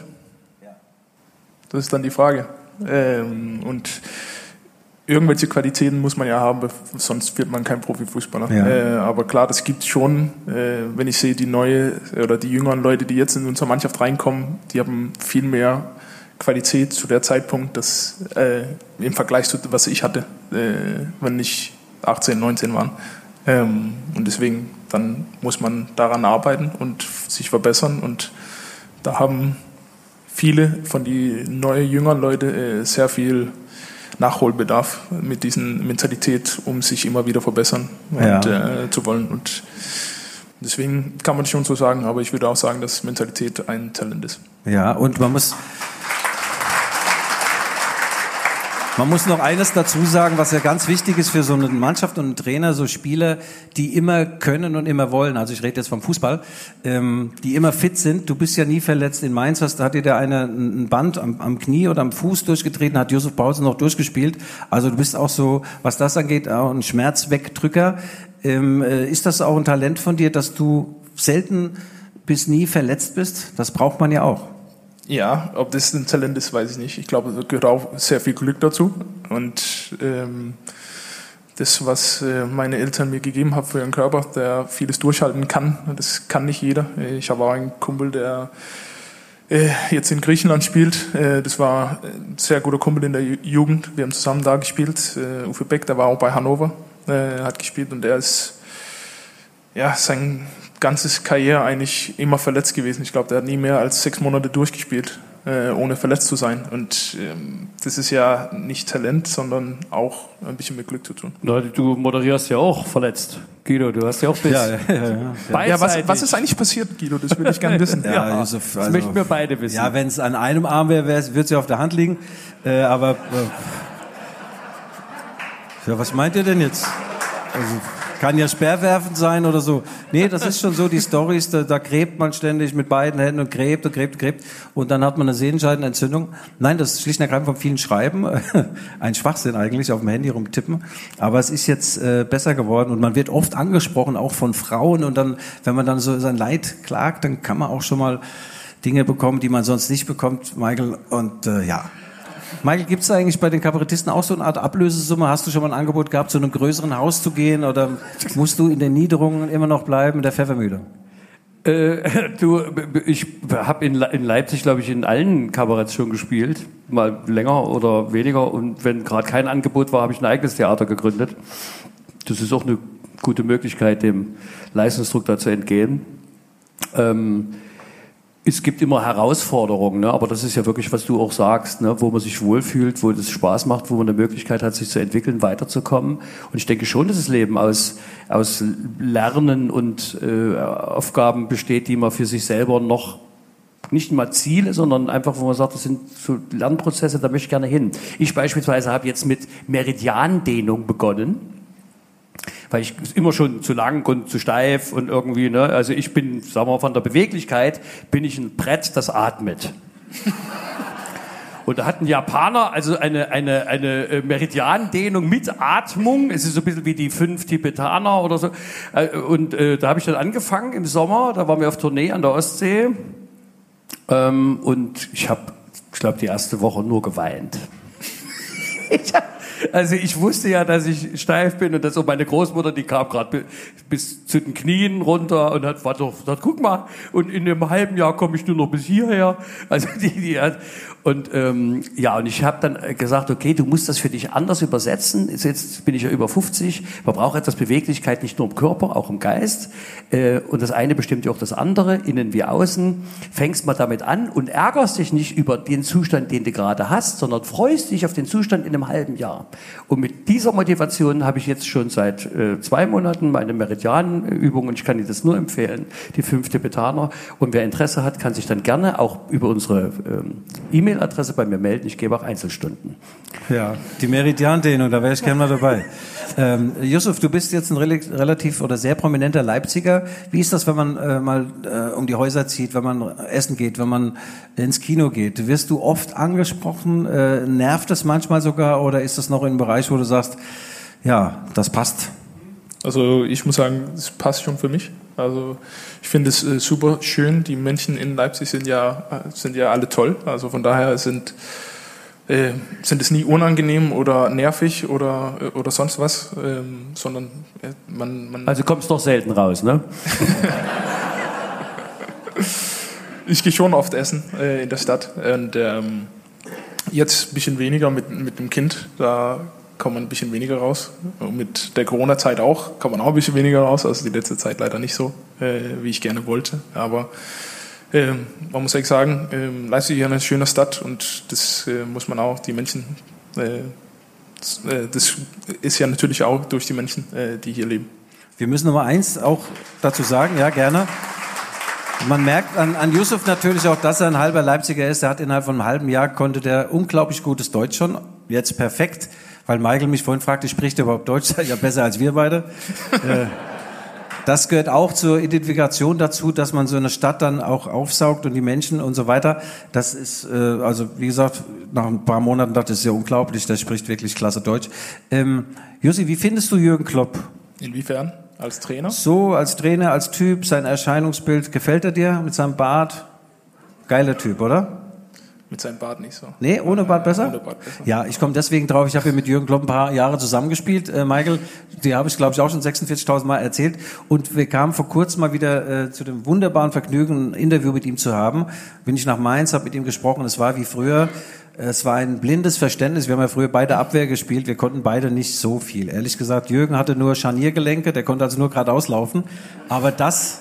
Das ist dann die Frage. Ähm, und irgendwelche Qualitäten muss man ja haben, sonst wird man kein Profifußballer. Ja. Äh, aber klar, das gibt schon, äh, wenn ich sehe, die neue oder die jüngeren Leute, die jetzt in unsere Mannschaft reinkommen, die haben viel mehr Qualität zu der Zeitpunkt, das äh, im Vergleich zu was ich hatte, äh, wenn ich achtzehn, neunzehn waren. Ähm, und deswegen, dann muss man daran arbeiten und sich verbessern. Und da haben viele von die neuen, jüngeren Leute äh, sehr viel Nachholbedarf mit diesen Mentalität, um sich immer wieder verbessern Ja. und, äh, zu wollen. Und deswegen kann man schon so sagen, aber ich würde auch sagen, dass Mentalität ein Talent ist. Ja, und man muss, man muss noch eines dazu sagen, was ja ganz wichtig ist für so eine Mannschaft und einen Trainer, so Spieler, die immer können und immer wollen. Also ich rede jetzt vom Fußball, ähm, die immer fit sind. Du bist ja nie verletzt. In Mainz hast, hat dir da einer ein Band am, am Knie oder am Fuß durchgetreten, hat Yusuf Paulsen noch durchgespielt. Also du bist auch so, was das angeht, auch ein Schmerzwegdrücker. Ähm, äh, ist das auch ein Talent von dir, dass du selten bis nie verletzt bist? Das braucht man ja auch. Ja, ob das ein Talent ist, weiß ich nicht. Ich glaube, da gehört auch sehr viel Glück dazu. Und ähm, das, was äh, meine Eltern mir gegeben haben für ihren Körper, der vieles durchhalten kann, das kann nicht jeder. Ich habe auch einen Kumpel, der äh, jetzt in Griechenland spielt. Äh, das war ein sehr guter Kumpel in der Ju- Jugend. Wir haben zusammen da gespielt. Äh, Uwe Beck, der war auch bei Hannover, äh, hat gespielt und der ist ja sein ganzes Karriere eigentlich immer verletzt gewesen. Ich glaube, der hat nie mehr als sechs Monate durchgespielt, äh, ohne verletzt zu sein. Und ähm, das ist ja nicht Talent, sondern auch ein bisschen mit Glück zu tun. Leute, du moderierst ja auch verletzt. Guido, du hast ja auch bis Ja, ja, ja, ja. Ja, was, was ist eigentlich passiert, Guido? Das will ich gerne wissen. Ja, Ja, Yusuf, das also- möchten wir beide wissen. Ja, wenn es an einem Arm wäre, würde es ja auf der Hand liegen. Äh, aber äh, ja, was meint ihr denn jetzt? Also, kann ja Speerwerfen sein oder so. Nee, das ist schon so, die Storys, da, da gräbt man ständig mit beiden Händen und gräbt und gräbt und gräbt und dann hat man eine Sehenscheidenentzündung. Nein, das ist schlicht und ergreifend vom vielen Schreiben. Ein Schwachsinn eigentlich, auf dem Handy rumtippen. Aber es ist jetzt äh, besser geworden und man wird oft angesprochen, auch von Frauen und dann, wenn man dann so sein Leid klagt, dann kann man auch schon mal Dinge bekommen, die man sonst nicht bekommt, Michael. Und äh, ja. Michael, gibt es eigentlich bei den Kabarettisten auch so eine Art Ablösesumme? Hast du schon mal ein Angebot gehabt, zu einem größeren Haus zu gehen oder musst du in den Niederungen immer noch bleiben, in der Pfeffermühle? Äh, du, ich habe in, in Leipzig, glaube ich, in allen Kabaretts schon gespielt, mal länger oder weniger. Und wenn gerade kein Angebot war, habe ich ein eigenes Theater gegründet. Das ist auch eine gute Möglichkeit, dem Leistungsdruck da zu entgehen. Ähm, Es gibt immer Herausforderungen, ne? Aber das ist ja wirklich, was du auch sagst, ne? Wo man sich wohlfühlt, wo das Spaß macht, wo man eine Möglichkeit hat, sich zu entwickeln, weiterzukommen. Und ich denke schon, dass das Leben aus, aus Lernen und äh, Aufgaben besteht, die man für sich selber noch nicht mal Ziele, sondern einfach, wo man sagt, das sind so Lernprozesse, da möchte ich gerne hin. Ich beispielsweise habe jetzt mit Meridiandehnung begonnen. Weil ich immer schon zu lang und zu steif und irgendwie, ne, also ich bin, sagen wir mal, von der Beweglichkeit bin ich ein Brett, das atmet. Und da hat ein Japaner also eine, eine, eine Meridiandehnung mit Atmung, es ist so ein bisschen wie die fünf Tibetaner oder so, und äh, da habe ich dann angefangen im Sommer, da waren wir auf Tournee an der Ostsee, ähm, und ich habe, ich glaube, die erste Woche nur geweint. Ich hab, Also ich wusste ja, dass ich steif bin und dass auch meine Großmutter, die kam gerade bis zu den Knien runter und hat, war doch, sagt, guck mal, und in einem halben Jahr komme ich nur noch bis hierher. Also die, die hat, und ähm, ja, und ich habe dann gesagt, okay, du musst das für dich anders übersetzen. Jetzt bin ich ja über fünfzig. Man braucht etwas Beweglichkeit, nicht nur im Körper, auch im Geist. Äh, und das eine bestimmt ja auch das andere, innen wie außen. Fängst mal damit an und ärgerst dich nicht über den Zustand, den du gerade hast, sondern freust dich auf den Zustand in einem halben Jahr. Und mit dieser Motivation habe ich jetzt schon seit äh, zwei Monaten meine Meridianübung und ich kann dir das nur empfehlen, die fünf Tibetaner. Und wer Interesse hat, kann sich dann gerne auch über unsere ähm, E-Mail-Adresse bei mir melden. Ich gebe auch Einzelstunden. Ja, die Meridiandehnung, da wäre ich gerne mal dabei. Ähm, Yusuf, du bist jetzt ein relativ oder sehr prominenter Leipziger. Wie ist das, wenn man äh, mal äh, um die Häuser zieht, wenn man essen geht, wenn man ins Kino geht? Wirst du oft angesprochen? Äh, nervt es manchmal sogar oder ist das noch in einem Bereich, wo du sagst, ja, das passt? Also ich muss sagen, es passt schon für mich. Also ich finde es äh, super schön. Die Menschen in Leipzig sind ja, sind ja alle toll. Also von daher sind Äh, sind es nie unangenehm oder nervig oder, oder sonst was, ähm, sondern äh, man, man... Also kommst doch selten raus, ne? Ich gehe schon oft essen äh, in der Stadt und ähm, jetzt ein bisschen weniger mit, mit dem Kind, da kommt man ein bisschen weniger raus. Und mit der Corona-Zeit auch, kommt man auch ein bisschen weniger raus, also die letzte Zeit leider nicht so, äh, wie ich gerne wollte, aber Ähm, man muss eigentlich sagen, ähm, Leipzig ist eine schöne Stadt und das äh, muss man auch, die Menschen, äh, das, äh, das ist ja natürlich auch durch die Menschen, äh, die hier leben. Wir müssen noch mal eins auch dazu sagen, ja gerne. Man merkt an, an Yusuf natürlich auch, dass er ein halber Leipziger ist. Er hat innerhalb von einem halben Jahr, konnte der unglaublich gutes Deutsch schon, jetzt perfekt, weil Michael mich vorhin fragte, spricht er überhaupt Deutsch? Ja, besser als wir beide. äh, Das gehört auch zur Identifikation dazu, dass man so eine Stadt dann auch aufsaugt und die Menschen und so weiter. Das ist, äh, also wie gesagt, nach ein paar Monaten dachte ich, das ist ja unglaublich, der spricht wirklich klasse Deutsch. Ähm, Jussi, wie findest du Jürgen Klopp? Inwiefern? Als Trainer? So, als Trainer, als Typ, sein Erscheinungsbild, gefällt er dir mit seinem Bart? Geiler Typ, oder? Mit seinem Bart nicht so. Nee, ohne Bart besser? Ohne Bart besser. Ja, ich komme deswegen drauf, ich habe ja mit Jürgen Klopp ein paar Jahre zusammengespielt. Äh, Michael, die habe ich, glaube ich, auch schon sechsundvierzigtausend Mal erzählt. Und wir kamen vor kurzem mal wieder äh, zu dem wunderbaren Vergnügen, ein Interview mit ihm zu haben. Bin ich nach Mainz, habe mit ihm gesprochen. Es war wie früher. Es war ein blindes Verständnis. Wir haben ja früher beide Abwehr gespielt. Wir konnten beide nicht so viel. Ehrlich gesagt, Jürgen hatte nur Scharniergelenke. Der konnte also nur geradeaus laufen. Aber das...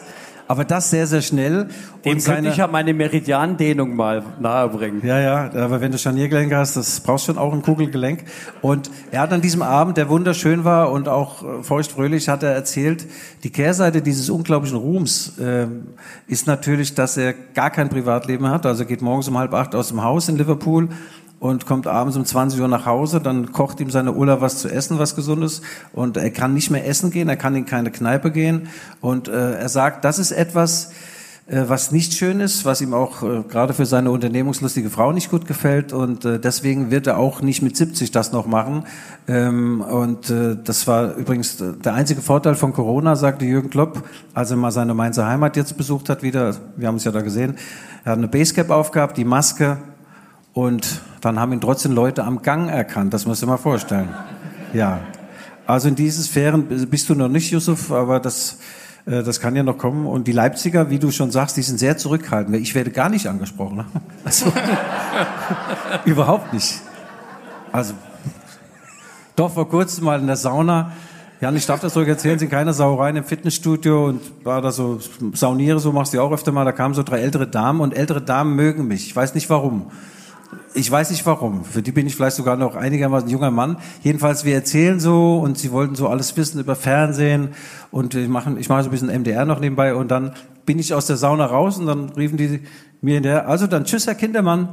Aber das sehr, sehr schnell. Dem und seine, könnte ich ja meine Meridiandehnung mal nahebringen. Ja, ja, aber wenn du Scharniergelenke hast, das brauchst schon auch ein Kugelgelenk. Und er hat an diesem Abend, der wunderschön war und auch äh, feuchtfröhlich, hat er erzählt, die Kehrseite dieses unglaublichen Ruhms äh, ist natürlich, dass er gar kein Privatleben hat. Also er geht morgens um halb acht aus dem Haus in Liverpool und kommt abends um zwanzig Uhr nach Hause, dann kocht ihm seine Ulla was zu essen, was Gesundes, und er kann nicht mehr essen gehen, er kann in keine Kneipe gehen, und äh, er sagt, das ist etwas, äh, was nicht schön ist, was ihm auch äh, gerade für seine unternehmungslustige Frau nicht gut gefällt, und äh, deswegen wird er auch nicht mit siebzig das noch machen, ähm, und äh, das war übrigens der einzige Vorteil von Corona, sagte Jürgen Klopp, als er mal seine Mainzer Heimat jetzt besucht hat wieder, wir haben es ja da gesehen, er hat eine Basecap aufgehabt, die Maske, und dann haben ihn trotzdem Leute am Gang erkannt. Das musst du dir mal vorstellen. Ja. Also in diese Sphären bist du noch nicht, Yusuf, aber das, äh, das kann ja noch kommen. Und die Leipziger, wie du schon sagst, die sind sehr zurückhaltend. Ich werde gar nicht angesprochen. Also, überhaupt nicht. Also, doch vor kurzem mal in der Sauna. Jan, ich darf das ruhig erzählen, sind keine Sauereien im Fitnessstudio, und war da so, sauniere, so machst du ja auch öfter mal, da kamen so drei ältere Damen, und ältere Damen mögen mich. Ich weiß nicht warum. Ich weiß nicht warum. Für die bin ich vielleicht sogar noch einigermaßen ein junger Mann. Jedenfalls, wir erzählen so, und sie wollten so alles wissen über Fernsehen, und ich mache ich mache so ein bisschen M D R noch nebenbei, und dann bin ich aus der Sauna raus, und dann riefen die mir hinterher, also dann tschüss, Herr Kindermann.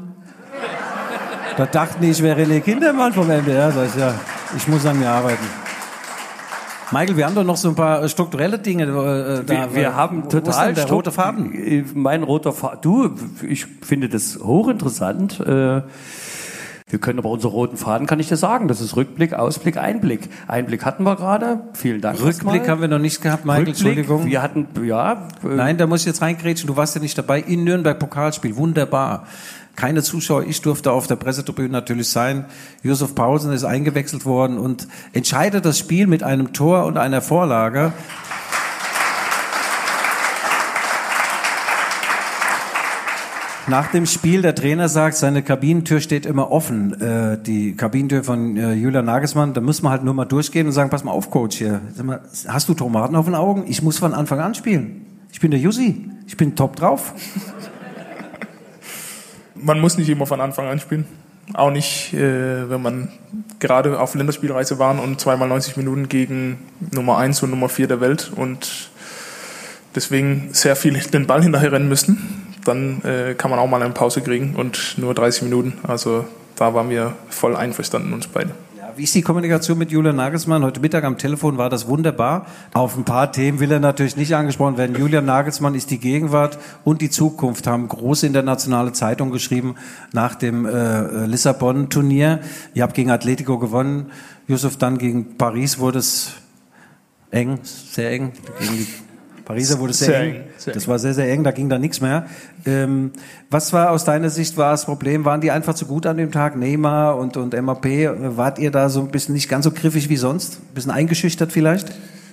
Da dachten die, ich wäre René Kindermann vom M D R. Sag ich, ja, ich muss an mir arbeiten. Michael, wir haben doch noch so ein paar strukturelle Dinge. Äh, da, wir, wir haben wo, total wo der rote Faden. Mein roter Faden. Du, ich finde das hochinteressant. Äh, wir können aber unseren roten Faden, kann ich dir sagen, das ist Rückblick, Ausblick, Einblick. Einblick hatten wir gerade. Vielen Dank. Rückblick haben wir noch nicht gehabt, Michael. Rückblick, Entschuldigung. Wir hatten, ja. Äh, Nein, da muss ich jetzt reingrätschen. Du warst ja nicht dabei in Nürnberg Pokalspiel. Wunderbar. Keine Zuschauer, ich durfte auf der Pressetribüne natürlich sein. Yusuf Paulsen ist eingewechselt worden und entscheidet das Spiel mit einem Tor und einer Vorlage. Nach dem Spiel, der Trainer sagt, seine Kabinentür steht immer offen, äh, die Kabinentür von äh, Julian Nagelsmann, da muss man halt nur mal durchgehen und sagen, pass mal auf, Coach, hier, sag mal, hast du Tomaten auf den Augen? Ich muss von Anfang an spielen. Ich bin der Jussi, ich bin top drauf. Man muss nicht immer von Anfang an spielen. Auch nicht, äh, wenn man gerade auf Länderspielreise waren und zweimal neunzig Minuten gegen Nummer eins und Nummer vier der Welt und deswegen sehr viel den Ball hinterher rennen müssten. Dann äh, kann man auch mal eine Pause kriegen und nur dreißig Minuten. Also da waren wir voll einverstanden, uns beide. Wie ist die Kommunikation mit Julian Nagelsmann? Heute Mittag am Telefon war das wunderbar. Auf ein paar Themen will er natürlich nicht angesprochen werden. Julian Nagelsmann ist die Gegenwart und die Zukunft, haben große internationale Zeitungen geschrieben nach dem äh, Lissabon-Turnier. Ihr habt gegen Atletico gewonnen. Yusuf, dann gegen Paris wurde es eng, sehr eng. Gegen die Pariser wurde es sehr, sehr eng. eng. Sehr das war sehr, sehr eng, da ging da nichts mehr. Ähm, was war aus deiner Sicht war das Problem? Waren die einfach zu gut an dem Tag? Neymar und, und M A P, wart ihr da so ein bisschen nicht ganz so griffig wie sonst? Ein bisschen eingeschüchtert vielleicht?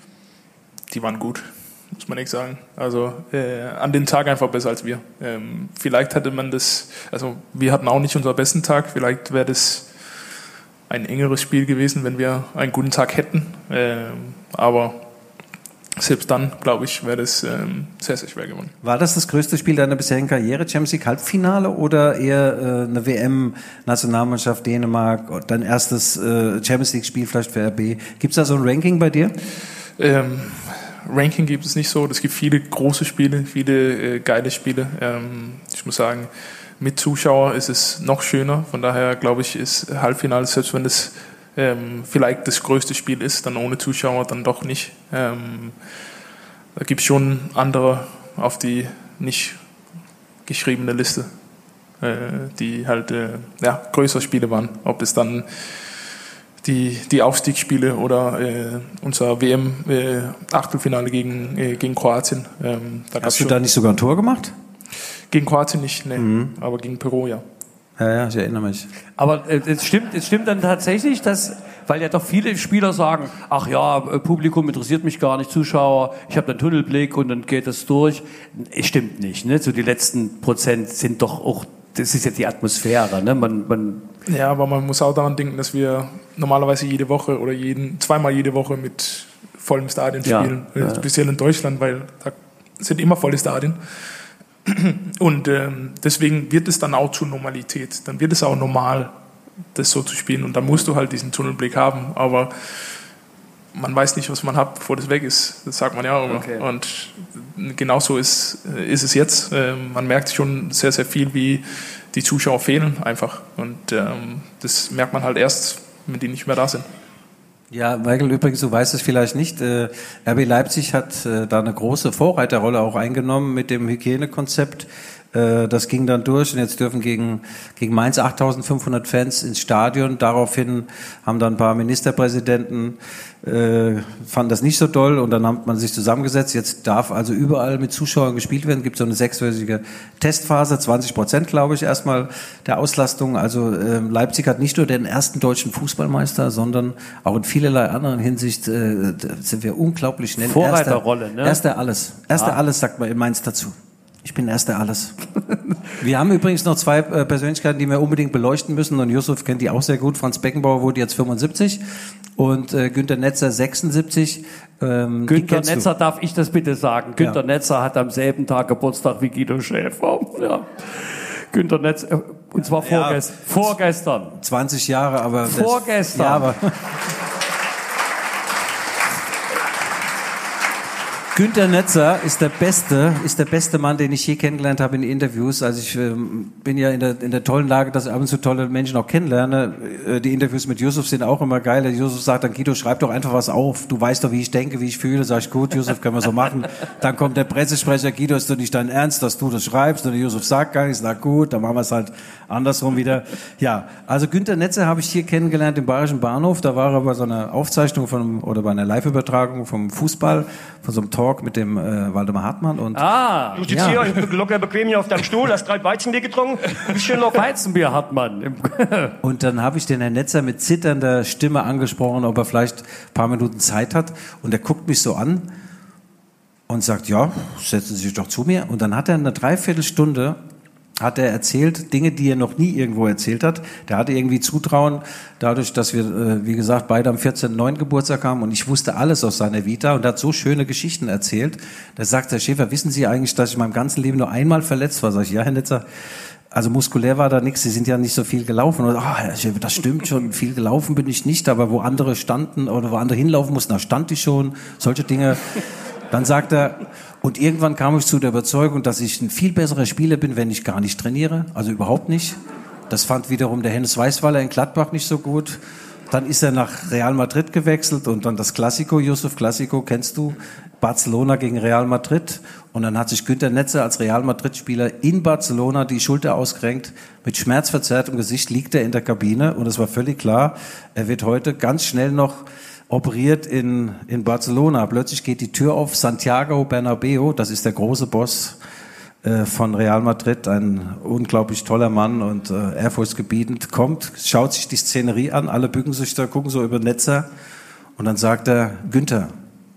Die waren gut, muss man nicht sagen. Also äh, an dem Tag einfach besser als wir. Ähm, vielleicht hatte man das, also wir hatten auch nicht unseren besten Tag, vielleicht wäre das ein engeres Spiel gewesen, wenn wir einen guten Tag hätten. Ähm, aber selbst dann, glaube ich, wäre das ähm, sehr, sehr schwer gewonnen. War das das größte Spiel deiner bisherigen Karriere, Champions League Halbfinale, oder eher äh, eine W M-Nationalmannschaft Dänemark, dein erstes äh, Champions League-Spiel vielleicht für R B? Gibt es da so ein Ranking bei dir? Ähm, Ranking gibt es nicht so. Es gibt viele große Spiele, viele äh, geile Spiele. Ähm, ich muss sagen, mit Zuschauer ist es noch schöner. Von daher, glaube ich, ist Halbfinale, selbst wenn es Ähm, vielleicht das größte Spiel ist, dann ohne Zuschauer dann doch nicht. Ähm, da gibt es schon andere auf die nicht geschriebene Liste, äh, die halt äh, ja, größere Spiele waren. Ob es dann die, die Aufstiegsspiele oder äh, unser W M-Achtelfinale äh, gegen, äh, gegen Kroatien. Ähm, da Hast du da nicht sogar ein Tor gemacht? Gegen Kroatien nicht, nee, mhm. aber gegen Peru, ja. Ja, ja, ich erinnere mich. Aber äh, es stimmt, es stimmt dann tatsächlich, dass, weil ja doch viele Spieler sagen, ach ja, Publikum interessiert mich gar nicht, Zuschauer, ich habe dann Tunnelblick und dann geht das durch. Es stimmt nicht, ne? So die letzten Prozent sind doch auch, das ist jetzt die Atmosphäre, ne? Man, man ja, aber man muss auch daran denken, dass wir normalerweise jede Woche oder jeden, zweimal jede Woche mit vollem Stadion spielen, ja, ja. Speziell in Deutschland, weil da sind immer volle Stadien. Und ähm, deswegen wird es dann auch zur Normalität. Dann wird es auch normal, das so zu spielen. Und dann musst du halt diesen Tunnelblick haben. Aber man weiß nicht, was man hat, bevor das weg ist. Das sagt man ja immer. Okay. Und genauso ist, ist es jetzt. Ähm, man merkt schon sehr, sehr viel, wie die Zuschauer fehlen einfach. Und ähm, das merkt man halt erst, wenn die nicht mehr da sind. Ja, Michael, übrigens, du weißt es vielleicht nicht, äh, R B Leipzig hat äh, da eine große Vorreiterrolle auch eingenommen mit dem Hygienekonzept. Äh, das ging dann durch und jetzt dürfen gegen, gegen Mainz achttausendfünfhundert Fans ins Stadion. Daraufhin haben dann ein paar Ministerpräsidenten äh, fanden das nicht so doll und dann hat man sich zusammengesetzt. Jetzt darf also überall mit Zuschauern gespielt werden. Es gibt so eine sechswöchige Testphase, zwanzig Prozent, glaube ich, erstmal der Auslastung. Also äh, Leipzig hat nicht nur den ersten deutschen Fußballmeister, sondern auch in vielerlei anderen Hinsicht äh, sind wir unglaublich schnell. Vorreiterrolle, ne? Erster alles. Erster ah. alles, sagt man in Mainz dazu. Ich bin erster alles. Wir haben übrigens noch zwei äh, Persönlichkeiten, die wir unbedingt beleuchten müssen. Und Yusuf kennt die auch sehr gut. Franz Beckenbauer wurde jetzt fünfundsiebzig und äh, Günter Netzer sechsundsiebzig. Ähm, Günter Netzer, du. Darf ich das bitte sagen? Günter ja. Netzer hat am selben Tag Geburtstag wie Guido Schäfer. Ja. Günter Netzer, und zwar vorgest- ja, vorgestern. zwanzig Jahre, aber... Vorgestern. Das, ja, aber Günter Netzer ist der beste, ist der beste Mann, den ich je kennengelernt habe in Interviews. Also ich ähm, bin ja in der, in der tollen Lage, dass ich ab und zu tolle Menschen auch kennenlerne. Äh, die Interviews mit Yusuf sind auch immer geil. Der Yusuf sagt dann, Guido, schreib doch einfach was auf. Du weißt doch, wie ich denke, wie ich fühle. Sag ich, gut, Yusuf, können wir so machen. Dann kommt der Pressesprecher, Guido, ist doch nicht dein Ernst, dass du das schreibst. Und der Yusuf sagt gar nichts. Na gut, dann machen wir es halt andersrum wieder. Ja, also Günter Netzer habe ich hier kennengelernt im Bayerischen Bahnhof. Da war er bei so einer Aufzeichnung von, oder bei einer Live-Übertragung vom Fußball, von so einem Talk mit dem äh, Waldemar Hartmann. Und ah, du sitzt ja. hier locker bequem hier auf deinem Stuhl, hast drei Weizenbier getrunken, ein bisschen noch Weizenbier Hartmann. Und dann habe ich den Herrn Netzer mit zitternder Stimme angesprochen, ob er vielleicht ein paar Minuten Zeit hat. Und er guckt mich so an und sagt, ja, setzen Sie sich doch zu mir. Und dann hat er eine Dreiviertelstunde hat er erzählt, Dinge, die er noch nie irgendwo erzählt hat. Der hatte irgendwie Zutrauen, dadurch, dass wir, äh, wie gesagt, beide am vierzehnten neunten Geburtstag haben und ich wusste alles aus seiner Vita und er hat so schöne Geschichten erzählt. Da sagt Herr Schäfer, wissen Sie eigentlich, dass ich in meinem ganzen Leben nur einmal verletzt war? Sag ich, ja, Herr Netzer, also muskulär war da nichts, Sie sind ja nicht so viel gelaufen. Und, ah, Herr Schäfer, das stimmt schon, viel gelaufen bin ich nicht, aber wo andere standen oder wo andere hinlaufen mussten, da stand ich schon, solche Dinge. Dann sagt er, und irgendwann kam ich zu der Überzeugung, dass ich ein viel besserer Spieler bin, wenn ich gar nicht trainiere, also überhaupt nicht. Das fand wiederum der Hennes Weißweiler in Gladbach nicht so gut. Dann ist er nach Real Madrid gewechselt und dann das Clasico, Yusuf, Clasico kennst du, Barcelona gegen Real Madrid. Und dann hat sich Günter Netzer als Real Madrid-Spieler in Barcelona die Schulter ausgerenkt. Mit schmerzverzerrtem Gesicht liegt er in der Kabine und es war völlig klar, er wird heute ganz schnell noch operiert in, in Barcelona. Plötzlich geht die Tür auf. Santiago Bernabéu, das ist der große Boss äh, von Real Madrid, ein unglaublich toller Mann und äh, ehrfurchtsgebietend, kommt, schaut sich die Szenerie an, alle bücken sich da, gucken so über Netzer und dann sagt er, Günther,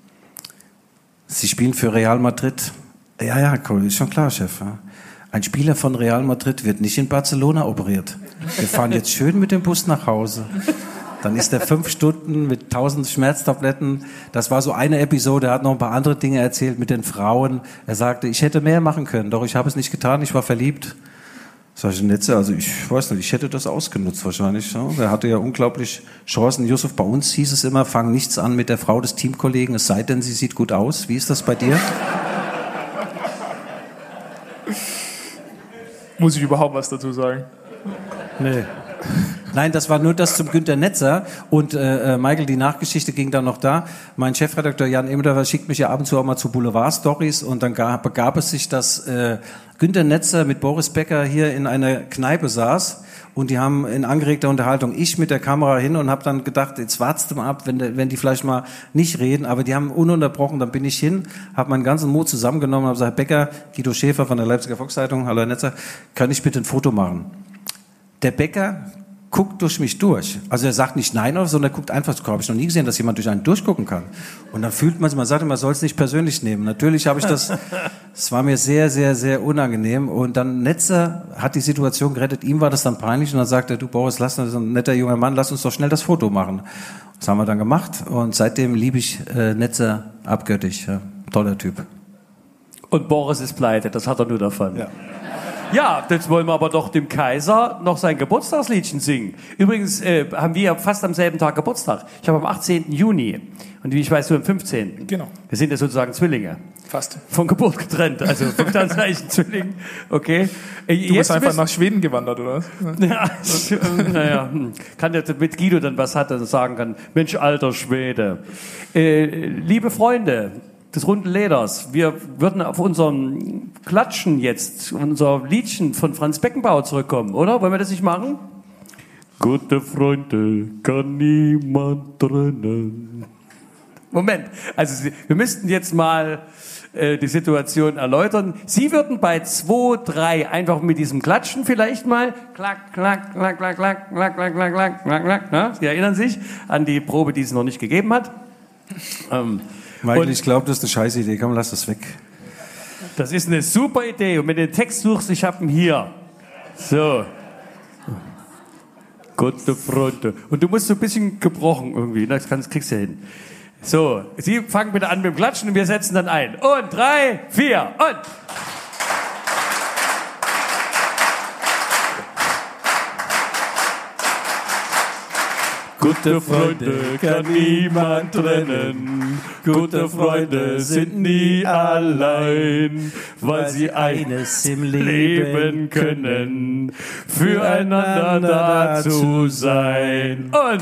Sie spielen für Real Madrid. Ja, ja, cool, ist schon klar, Chef. Ein Spieler von Real Madrid wird nicht in Barcelona operiert. Wir fahren jetzt schön mit dem Bus nach Hause. Dann ist er fünf Stunden mit tausend Schmerztabletten. Das war so eine Episode. Er hat noch ein paar andere Dinge erzählt mit den Frauen. Er sagte, ich hätte mehr machen können, doch ich habe es nicht getan. Ich war verliebt. Sag ich, Netze, also ich weiß nicht, ich hätte das ausgenutzt wahrscheinlich. So. Er hatte ja unglaublich Chancen. Yusuf, bei uns hieß es immer, fang nichts an mit der Frau des Teamkollegen, es sei denn, sie sieht gut aus. Wie ist das bei dir? Muss ich überhaupt was dazu sagen? Nee. Nein, das war nur das zum Günter Netzer und äh, Michael, die Nachgeschichte ging dann noch da. Mein Chefredakteur Jan Emmerder schickt mich ja ab und zu auch mal zu Boulevard-Stories und dann gab, begab es sich, dass äh, Günter Netzer mit Boris Becker hier in einer Kneipe saß und die haben in angeregter Unterhaltung, ich mit der Kamera hin und habe dann gedacht, jetzt wartest du mal ab, wenn, wenn die vielleicht mal nicht reden, aber die haben ununterbrochen, dann bin ich hin, habe meinen ganzen Mut zusammengenommen und habe gesagt, Becker, Guido Schäfer von der Leipziger Volkszeitung, hallo Herr Netzer, kann ich bitte ein Foto machen? Der Becker guckt durch mich durch. Also er sagt nicht nein, sondern er guckt einfach, das habe ich noch nie gesehen, dass jemand durch einen durchgucken kann. Und dann fühlt man sich, man sagt immer, man soll es nicht persönlich nehmen. Natürlich habe ich das, es war mir sehr, sehr, sehr unangenehm. Und dann Netzer hat die Situation gerettet, ihm war das dann peinlich und dann sagt er, du Boris, lass uns, ein netter junger Mann, lass uns doch schnell das Foto machen. Das haben wir dann gemacht und seitdem liebe ich äh, Netzer abgöttisch. Ja. Toller Typ. Und Boris ist pleite, das hat er nur davon. Ja. Ja, jetzt wollen wir aber doch dem Kaiser noch sein Geburtstagsliedchen singen. Übrigens äh, haben wir fast am selben Tag Geburtstag. Ich habe am achtzehnten Juni und wie ich weiß, du am fünfzehnten Genau. Wir sind ja sozusagen Zwillinge. Fast. Von Geburt getrennt, also vom Sternzeichen Zwilling. Okay. Äh, Du jetzt bist einfach bist- nach Schweden gewandert, oder was? Ja, äh, naja, hm. kann der mit Guido dann was hat, dann sagen kann, Mensch, alter Schwede. Äh, liebe Freunde des runden Leders, wir würden auf unserem Klatschen jetzt, unser Liedchen von Franz Beckenbauer zurückkommen, oder? Wollen wir das nicht machen? Gute Freunde kann niemand trennen. Moment, also Sie- wir müssten jetzt mal äh, die Situation erläutern. Sie würden bei zwei, drei einfach mit diesem Klatschen vielleicht mal klack, klack, klack, klack, klack, klack, klack, klack, klack, klack, klack, ne? Sie erinnern sich an die Probe, die es noch nicht gegeben hat. Ähm, Michael, und ich glaube, das ist eine scheiß Idee. Komm, lass das weg. das ist eine super Idee. Und wenn du den Text suchst, ich habe ihn hier. So. Gute Freunde. Und du musst so ein bisschen gebrochen irgendwie. ne? Das kannst, kriegst du hin. So, Sie fangen bitte an mit dem Klatschen und wir setzen dann ein. Und drei, vier und... Gute Freunde kann niemand trennen. Gute Freunde sind nie allein, weil sie eines im Leben können, füreinander da zu sein. Und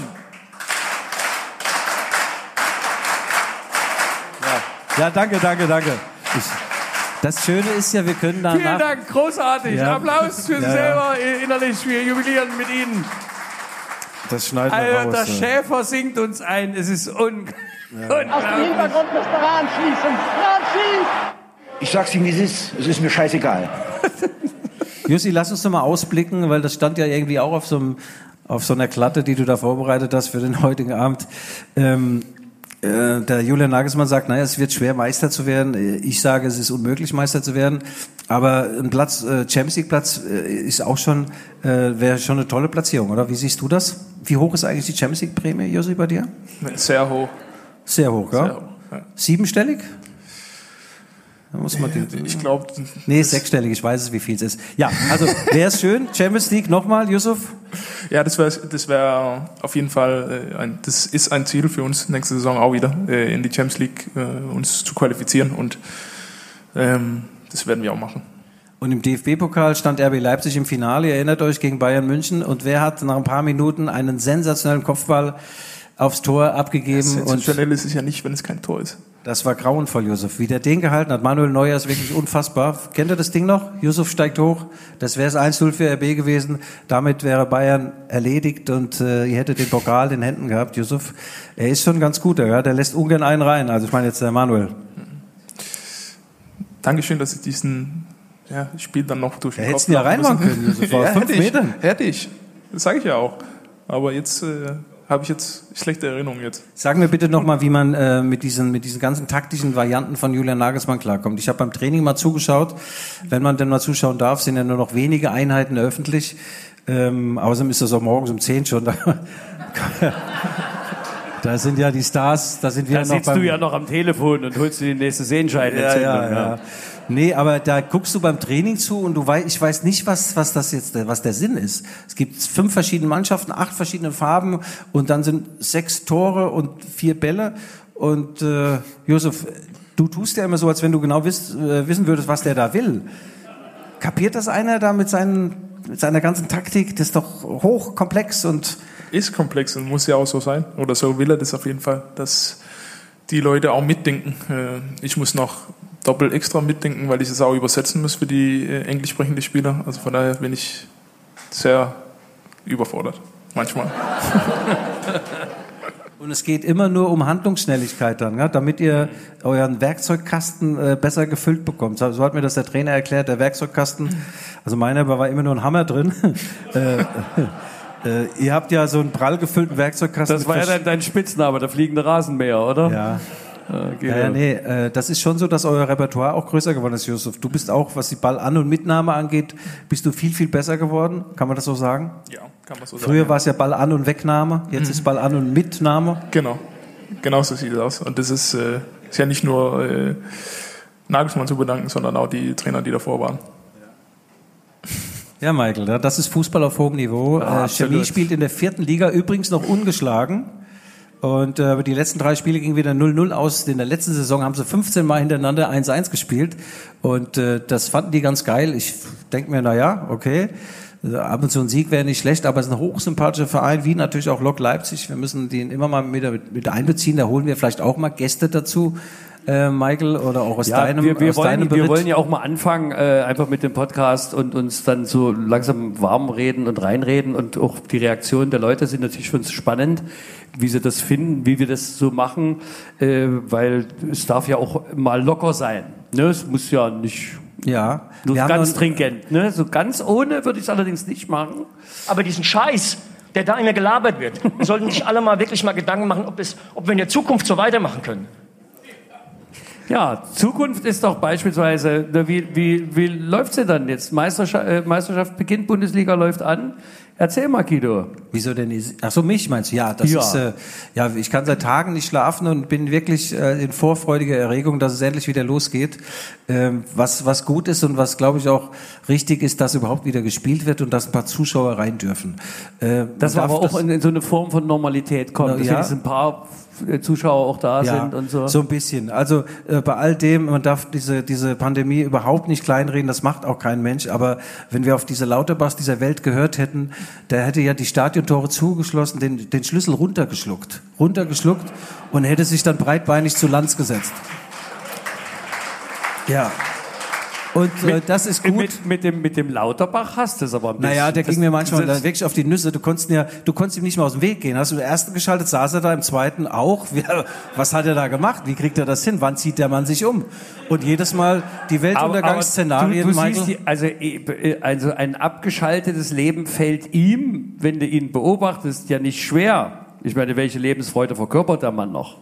Ja, danke, danke, danke. Ich, das Schöne ist ja, wir können danach... vielen Dank, großartig. Ja. Applaus für Sie Ja, ja. selber innerlich. Wir jubilieren mit Ihnen. Das schneiden wir Alter, raus. der ja. Schäfer singt uns ein. Es ist un Aus dem unglaublich. Hintergrund müsste Rahn schießen. Rahn schießt! Ich sag's Ihnen, wie es ist. Es ist mir scheißegal. Jussi, lass uns doch mal ausblicken, weil das stand ja irgendwie auch auf so, einem, auf so einer Klatte, die du da vorbereitet hast für den heutigen Abend. Ähm, äh, der Julian Nagelsmann sagt, naja, es wird schwer, Meister zu werden. Ich sage, es ist unmöglich, Meister zu werden. Aber ein Platz, äh, Champions League Platz äh, ist auch schon, äh, wäre schon eine tolle Platzierung, oder? Wie siehst du das? Wie hoch ist eigentlich die Champions League Prämie, Jussi, bei dir? Sehr hoch. Sehr hoch, ja? Sehr hoch, ja. Siebenstellig? Da muss man die, Ich glaube, nee, sechsstellig, ich weiß es, wie viel es ist. Ja, also wäre es schön, Champions League nochmal, Yusuf? ja, das wäre das wär auf jeden Fall, äh, ein, das ist ein Ziel für uns nächste Saison auch wieder, äh, in die Champions League äh, uns zu qualifizieren und ähm, das werden wir auch machen. Und im D F B-Pokal stand R B Leipzig im Finale, ihr erinnert euch, gegen Bayern München. Und wer hat nach ein paar Minuten einen sensationellen Kopfball aufs Tor abgegeben? Sensationell Und ist es ja nicht, wenn es kein Tor ist. das war grauenvoll, Yusuf. Wie der den gehalten hat, Manuel Neuer ist wirklich unfassbar. Kennt ihr das Ding noch? Yusuf steigt hoch. Das wäre es eins null für R B gewesen. Damit wäre Bayern erledigt und äh, ihr hättet den Pokal in Händen gehabt, Yusuf. Er ist schon ganz gut, ja? Der lässt ungern einen rein. Also ich meine jetzt der Manuel. Dankeschön, dass ich diesen ja, Spiel dann noch durch Da den hättest Kopf du ja machen reinmachen müssen. können, Yusuf, aus ja, fünf hätte ich, Metern. Hätte ich. Das sage ich ja auch. Aber jetzt äh, habe ich jetzt schlechte Erinnerungen jetzt. Sag mir bitte nochmal, wie man äh, mit diesen mit diesen ganzen taktischen Varianten von Julian Nagelsmann klarkommt. Ich habe beim Training mal zugeschaut. Wenn man denn mal zuschauen darf, sind ja nur noch wenige Einheiten öffentlich. Ähm, außerdem ist das auch morgens um zehn schon. Da, da sind ja die Stars, da sind wir Da ja noch sitzt beim, du ja noch am Telefon und holst dir die nächste Sehenscheidenentzündung. ja, ja, ja. Nee, aber da guckst du beim Training zu und du weißt, ich weiß nicht, was, was das jetzt, was der Sinn ist. Es gibt fünf verschiedene Mannschaften, acht verschiedene Farben und dann sind sechs Tore und vier Bälle. Und äh, Josef, du tust ja immer so, als wenn du genau wiss, äh, wissen würdest, was der da will. Kapiert das einer da mit, seinen, mit seiner ganzen Taktik? Das ist doch hochkomplex und Ist komplex und muss ja auch so sein. Oder so will er das auf jeden Fall, dass die Leute auch mitdenken. Äh, Ich muss noch doppelt extra mitdenken, weil ich es auch übersetzen muss für die äh, englisch sprechenden Spieler. Also von daher bin ich sehr überfordert. Manchmal. Und es geht immer nur um Handlungsschnelligkeit dann, ja, damit ihr euren Werkzeugkasten äh, besser gefüllt bekommt. So, so hat mir das der Trainer erklärt, der Werkzeugkasten. Also meiner war immer nur ein Hammer drin. äh, äh, ihr habt ja so einen prall gefüllten Werkzeugkasten. Das war ja mit dein, dein Spitzname, der fliegende Rasenmäher, oder? ja. Okay. Ja, ja, nee, äh, das ist schon so, dass euer Repertoire auch größer geworden ist, Yusuf. Du bist auch, was die Ball-An- und Mitnahme angeht, bist du viel, viel besser geworden. Kann man das so sagen? Ja, kann man so Früher sagen. war es ja Ball-An- und Wegnahme, jetzt ist Ball-An- und Mitnahme. Genau, genau so sieht es aus. Und das ist, äh, ist ja nicht nur äh, Nagelsmann zu bedanken, sondern auch die Trainer, die davor waren. Ja, Michael, das ist Fußball auf hohem Niveau. Ja, äh, Chemie spielt in der vierten Liga übrigens noch ungeschlagen. Und äh, die letzten drei Spiele gingen wieder null null aus. In der letzten Saison haben sie fünfzehn Mal hintereinander eins eins gespielt. Und äh, das fanden die ganz geil. Ich denke mir, na ja, okay, ab und zu ein Sieg wäre nicht schlecht, aber es ist ein hochsympathischer Verein, wie natürlich auch Lok Leipzig. Wir müssen den immer mal mit, mit einbeziehen. Da holen wir vielleicht auch mal Gäste dazu. Äh, Michael, oder auch aus ja, deinem, wir, wir aus wollen, deinem wir Bericht? wollen ja auch mal anfangen, äh, einfach mit dem Podcast und uns dann so langsam warm reden und reinreden und auch die Reaktionen der Leute sind natürlich für uns spannend, wie sie das finden, wie wir das so machen, äh, weil es darf ja auch mal locker sein. Ne? Es muss ja nicht ja, nur wir haben ganz noch- stringent. Ne? So ganz ohne würde ich es allerdings nicht machen. Aber diesen Scheiß, der da immer gelabert wird, sollten sich alle mal wirklich mal Gedanken machen, ob, es, ob wir in der Zukunft so weitermachen können. Ja, Zukunft ist doch beispielsweise, ne, wie, wie, wie läuft's denn dann jetzt? Meisterschaft, äh, Meisterschaft beginnt, Bundesliga läuft an. Erzähl mal, Guido. Wieso denn? Ach so, mich meinst du? Ja, das Ja. ist, äh, ja, ich kann seit Tagen nicht schlafen und bin wirklich äh, in vorfreudiger Erregung, dass es endlich wieder losgeht. Ähm, was, was gut ist und was, glaube ich, auch richtig ist, dass überhaupt wieder gespielt wird und dass ein paar Zuschauer rein dürfen. Äh, Das man war darf aber auch in, in so eine Form von Normalität kommt, Na, dass ja. wenigstens ein paar äh, Zuschauer auch da sind und so. So ein bisschen. Also äh, bei all dem, man darf diese diese Pandemie überhaupt nicht kleinreden, das macht auch kein Mensch. Aber wenn wir auf diese Lauterbachs dieser Welt gehört hätten, der hätte ja die Stadiontore zugeschlossen, den, den Schlüssel runtergeschluckt. Runtergeschluckt und hätte sich dann breitbeinig zu Lanz gesetzt. Ja. Und äh, das ist gut. Mit, mit, dem, mit dem Lauterbach hast du es aber ein bisschen. Naja, der ging Das- mir manchmal das- wirklich auf die Nüsse. Du konntest ihn ja, du konntest ihm nicht mehr aus dem Weg gehen. Hast du im ersten geschaltet, saß er da, im zweiten auch. Wie, was hat er da gemacht? Wie kriegt er das hin? Wann zieht der Mann sich um? Und jedes Mal die Weltuntergangsszenarien, aber du, du Michael. siehst die, also, äh, also ein abgeschaltetes Leben fällt ihm, wenn du ihn beobachtest, ja nicht schwer. Ich meine, welche Lebensfreude verkörpert der Mann noch?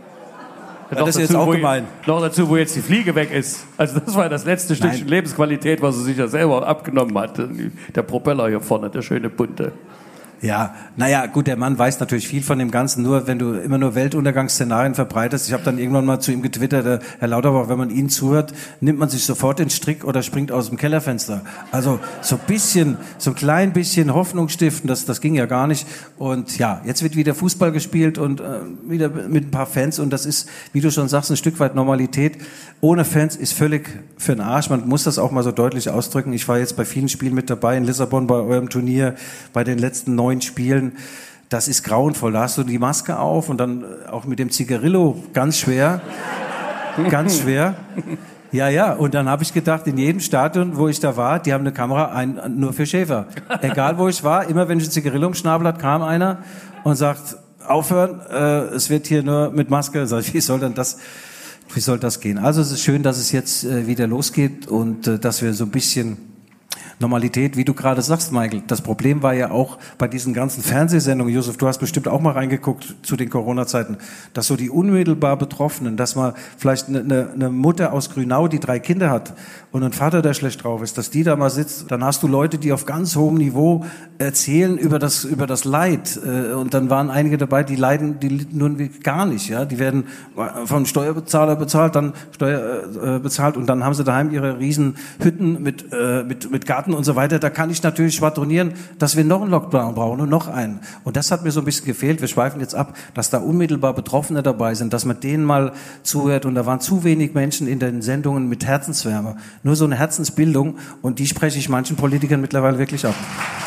Ja, das ist jetzt auch wo, gemein. Noch dazu, wo jetzt die Fliege weg ist. Also das war das letzte Stückchen Lebensqualität, was er sich ja selber abgenommen hat. Der Propeller hier vorne, der schöne bunte. Ja, naja, gut, der Mann weiß natürlich viel von dem Ganzen, nur wenn du immer nur Weltuntergangsszenarien verbreitest. Ich habe dann irgendwann mal zu ihm getwittert, äh, Herr Lauterbach, wenn man Ihnen zuhört, nimmt man sich sofort den Strick oder springt aus dem Kellerfenster. Also so ein bisschen, so ein klein bisschen Hoffnung stiften, das, das ging ja gar nicht. Und ja, jetzt wird wieder Fußball gespielt und äh, wieder mit ein paar Fans und das ist, wie du schon sagst, ein Stück weit Normalität. Ohne Fans ist völlig für den Arsch. Man muss das auch mal so deutlich ausdrücken. Ich war jetzt bei vielen Spielen mit dabei, in Lissabon bei eurem Turnier, bei den letzten neun Spielen. Das ist grauenvoll. Da hast du die Maske auf und dann auch mit dem Zigarillo ganz schwer. Ganz schwer. Ja, ja. Und dann habe ich gedacht, in jedem Stadion, wo ich da war, die haben eine Kamera ein, nur für Schäfer. Egal, wo ich war, immer wenn ich ein Zigarillo im Schnabel hatte, kam einer und sagt, aufhören, äh, es wird hier nur mit Maske. Sag ich, wie soll denn das, wie soll das gehen? Also es ist schön, dass es jetzt äh, wieder losgeht und äh, dass wir so ein bisschen Normalität, wie du gerade sagst, Michael. Das Problem war ja auch bei diesen ganzen Fernsehsendungen, Josef, du hast bestimmt auch mal reingeguckt zu den Corona-Zeiten, dass so die unmittelbar Betroffenen, dass mal vielleicht eine, eine, eine Mutter aus Grünau, die drei Kinder hat und ein Vater, der schlecht drauf ist, dass die da mal sitzt, dann hast du Leute, die auf ganz hohem Niveau erzählen über das, über das Leid. Und dann waren einige dabei, die leiden, die litten nun wie gar nicht, ja. Die werden vom Steuerbezahler bezahlt, dann Steuer äh, bezahlt und dann haben sie daheim ihre riesen Hütten mit, äh, mit, mit Garten und so weiter. Da kann ich natürlich schwadronieren, dass wir noch einen Lockdown brauchen und noch einen. Und das hat mir so ein bisschen gefehlt. Wir schweifen jetzt ab, dass da unmittelbar Betroffene dabei sind, dass man denen mal zuhört. Und da waren zu wenig Menschen in den Sendungen mit Herzenswärme. Nur so eine Herzensbildung. Und die spreche ich manchen Politikern mittlerweile wirklich ab.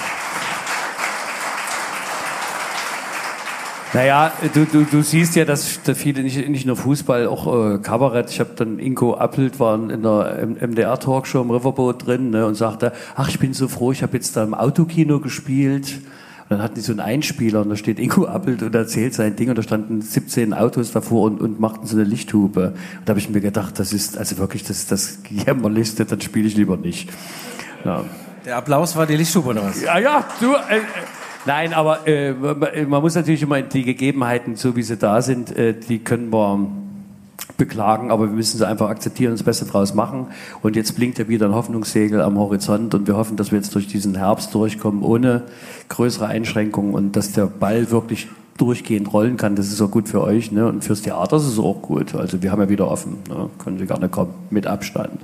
Naja, du, du, du siehst ja, dass da viele, nicht, nicht nur Fußball, auch äh, Kabarett. Ich habe dann Ingo Appelt, war in der M D R-Talkshow im Riverboat drin, ne, und sagte, ach, ich bin so froh, ich habe jetzt da im Autokino gespielt. Und dann hatten die so einen Einspieler und da steht Ingo Appelt und erzählt sein Ding und da standen siebzehn Autos davor und, und machten so eine Lichthupe. Und da habe ich mir gedacht, das ist also wirklich das, das Jämmerlichste, dann spiele ich lieber nicht. Ja. Der Applaus war die Lichthupe oder was? Ja, ja, du... Äh, Nein, aber äh, man muss natürlich immer die Gegebenheiten, so wie sie da sind, äh, die können wir beklagen, aber wir müssen sie einfach akzeptieren und das Beste draus machen. Und jetzt blinkt ja wieder ein Hoffnungssegel am Horizont und wir hoffen, dass wir jetzt durch diesen Herbst durchkommen ohne größere Einschränkungen und dass der Ball wirklich durchgehend rollen kann. Das ist auch gut für euch, ne? Und fürs Theater ist es auch gut. Also wir haben ja wieder offen, ne? Können Sie gerne kommen, mit Abstand.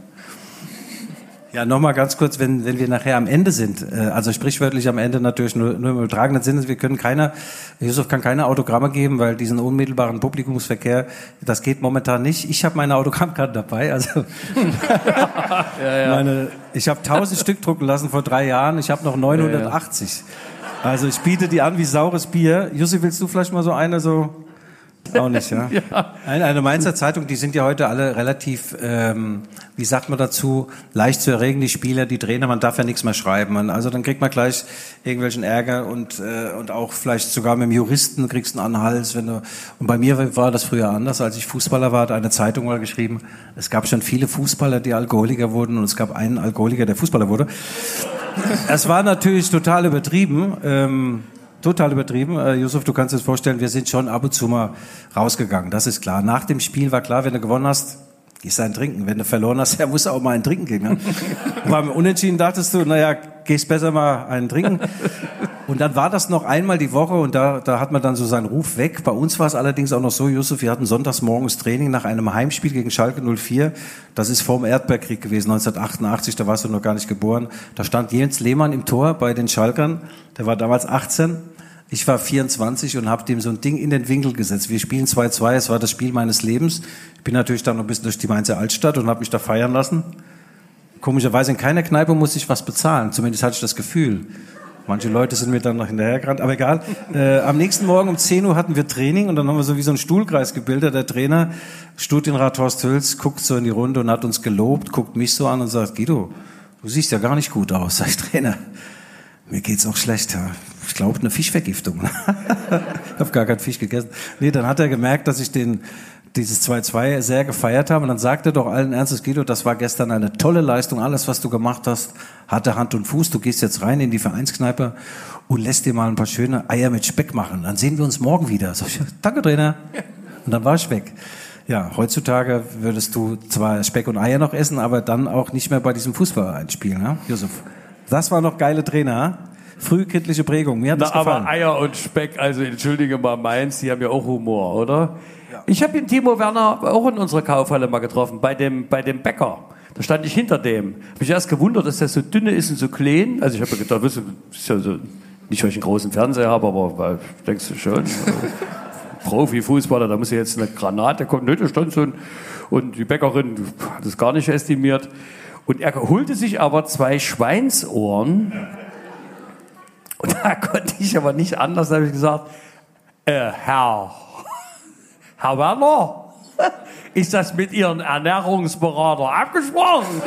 Ja, nochmal ganz kurz, wenn, wenn wir nachher am Ende sind, äh, also sprichwörtlich am Ende natürlich nur, nur im übertragenen Sinne, wir können keiner, Yusuf kann keine Autogramme geben, weil diesen unmittelbaren Publikumsverkehr, das geht momentan nicht. Ich habe meine Autogrammkarte dabei, also ja, ja. Meine, ich habe tausend Stück drucken lassen vor drei Jahren, ich habe noch neunhundertachtzig. Also ich biete die an wie saures Bier. Yusuf, willst du vielleicht mal so eine so... Auch nicht, ja. Ja. Eine, eine Mainzer Zeitung, die sind ja heute alle relativ, ähm, wie sagt man dazu, leicht zu erregen, die Spieler, die Trainer, man darf ja nichts mehr schreiben. Man, also dann kriegt man gleich irgendwelchen Ärger und, äh, und auch vielleicht sogar mit dem Juristen kriegst du einen an den Hals. Wenn du, und bei mir war das früher anders, als ich Fußballer war, hat eine Zeitung mal geschrieben, es gab schon viele Fußballer, die Alkoholiker wurden und es gab einen Alkoholiker, der Fußballer wurde. Es war natürlich total übertrieben, ähm, Total übertrieben. Äh, Yusuf, du kannst dir das vorstellen, wir sind schon ab und zu mal rausgegangen, das ist klar. Nach dem Spiel war klar, wenn du gewonnen hast, gehst du einen trinken. Wenn du verloren hast, ja, musst du auch mal einen trinken gehen. Ne? Beim Unentschieden dachtest du, naja, gehst besser mal einen trinken. Und dann war das noch einmal die Woche und da, da hat man dann so seinen Ruf weg. Bei uns war es allerdings auch noch so, Yusuf, wir hatten sonntags morgens Training nach einem Heimspiel gegen Schalke null vier. Das ist vor dem Erdbeerkrieg gewesen, neunzehnhundertachtundachtzig, da warst du noch gar nicht geboren. Da stand Jens Lehmann im Tor bei den Schalkern, der war damals achtzehn. Ich war vierundzwanzig und habe dem so ein Ding in den Winkel gesetzt. Wir spielen zwei zwei, es war das Spiel meines Lebens. Ich bin natürlich dann noch ein bisschen durch die Mainzer Altstadt und habe mich da feiern lassen. Komischerweise in keiner Kneipe musste ich was bezahlen, zumindest hatte ich das Gefühl. Manche Leute sind mir dann noch hinterhergerannt, aber egal. Äh, am nächsten Morgen um zehn Uhr hatten wir Training und dann haben wir so wie so einen Stuhlkreis gebildet. Der Trainer, Studienrat Horst Hüls, guckt so in die Runde und hat uns gelobt, guckt mich so an und sagt, Guido, du siehst ja gar nicht gut aus, sag ich, Trainer. Mir geht's auch schlecht, ja. Ich glaube, eine Fischvergiftung. Ich habe gar keinen Fisch gegessen. Nee, dann hat er gemerkt, dass ich den, dieses zwei zwei sehr gefeiert habe. Und dann sagte er doch allen Ernstes, Guido, das war gestern eine tolle Leistung. Alles, was du gemacht hast, hatte Hand und Fuß. Du gehst jetzt rein in die Vereinskneipe und lässt dir mal ein paar schöne Eier mit Speck machen. Dann sehen wir uns morgen wieder. Sag ich, danke, Trainer. Und dann war ich weg. Ja, heutzutage würdest du zwar Speck und Eier noch essen, aber dann auch nicht mehr bei diesem Fußball einspielen, ne, Yusuf? Das war noch geile Trainer, frühkindliche Prägung. Mir hat Na, das gefallen. Aber Eier und Speck, also entschuldige mal meins, die haben ja auch Humor, oder? Ja. Ich habe den Timo Werner auch in unserer Kaufhalle mal getroffen, bei dem, bei dem Bäcker. Da stand ich hinter dem. Habe mich erst gewundert, dass der so dünne ist und so klein. Also ich habe gedacht, das ist ja so, nicht, weil ich einen großen Fernseher habe, aber weil, denkst du schon, Profifußballer, da muss ja jetzt eine Granate kommen. Nö, da stand so ein, und die Bäckerin hat das gar nicht estimiert. Und er holte sich aber zwei Schweinsohren. Und da konnte ich aber nicht anders, da habe ich gesagt, äh, Herr, Herr Werner, ist das mit Ihrem Ernährungsberater abgesprochen?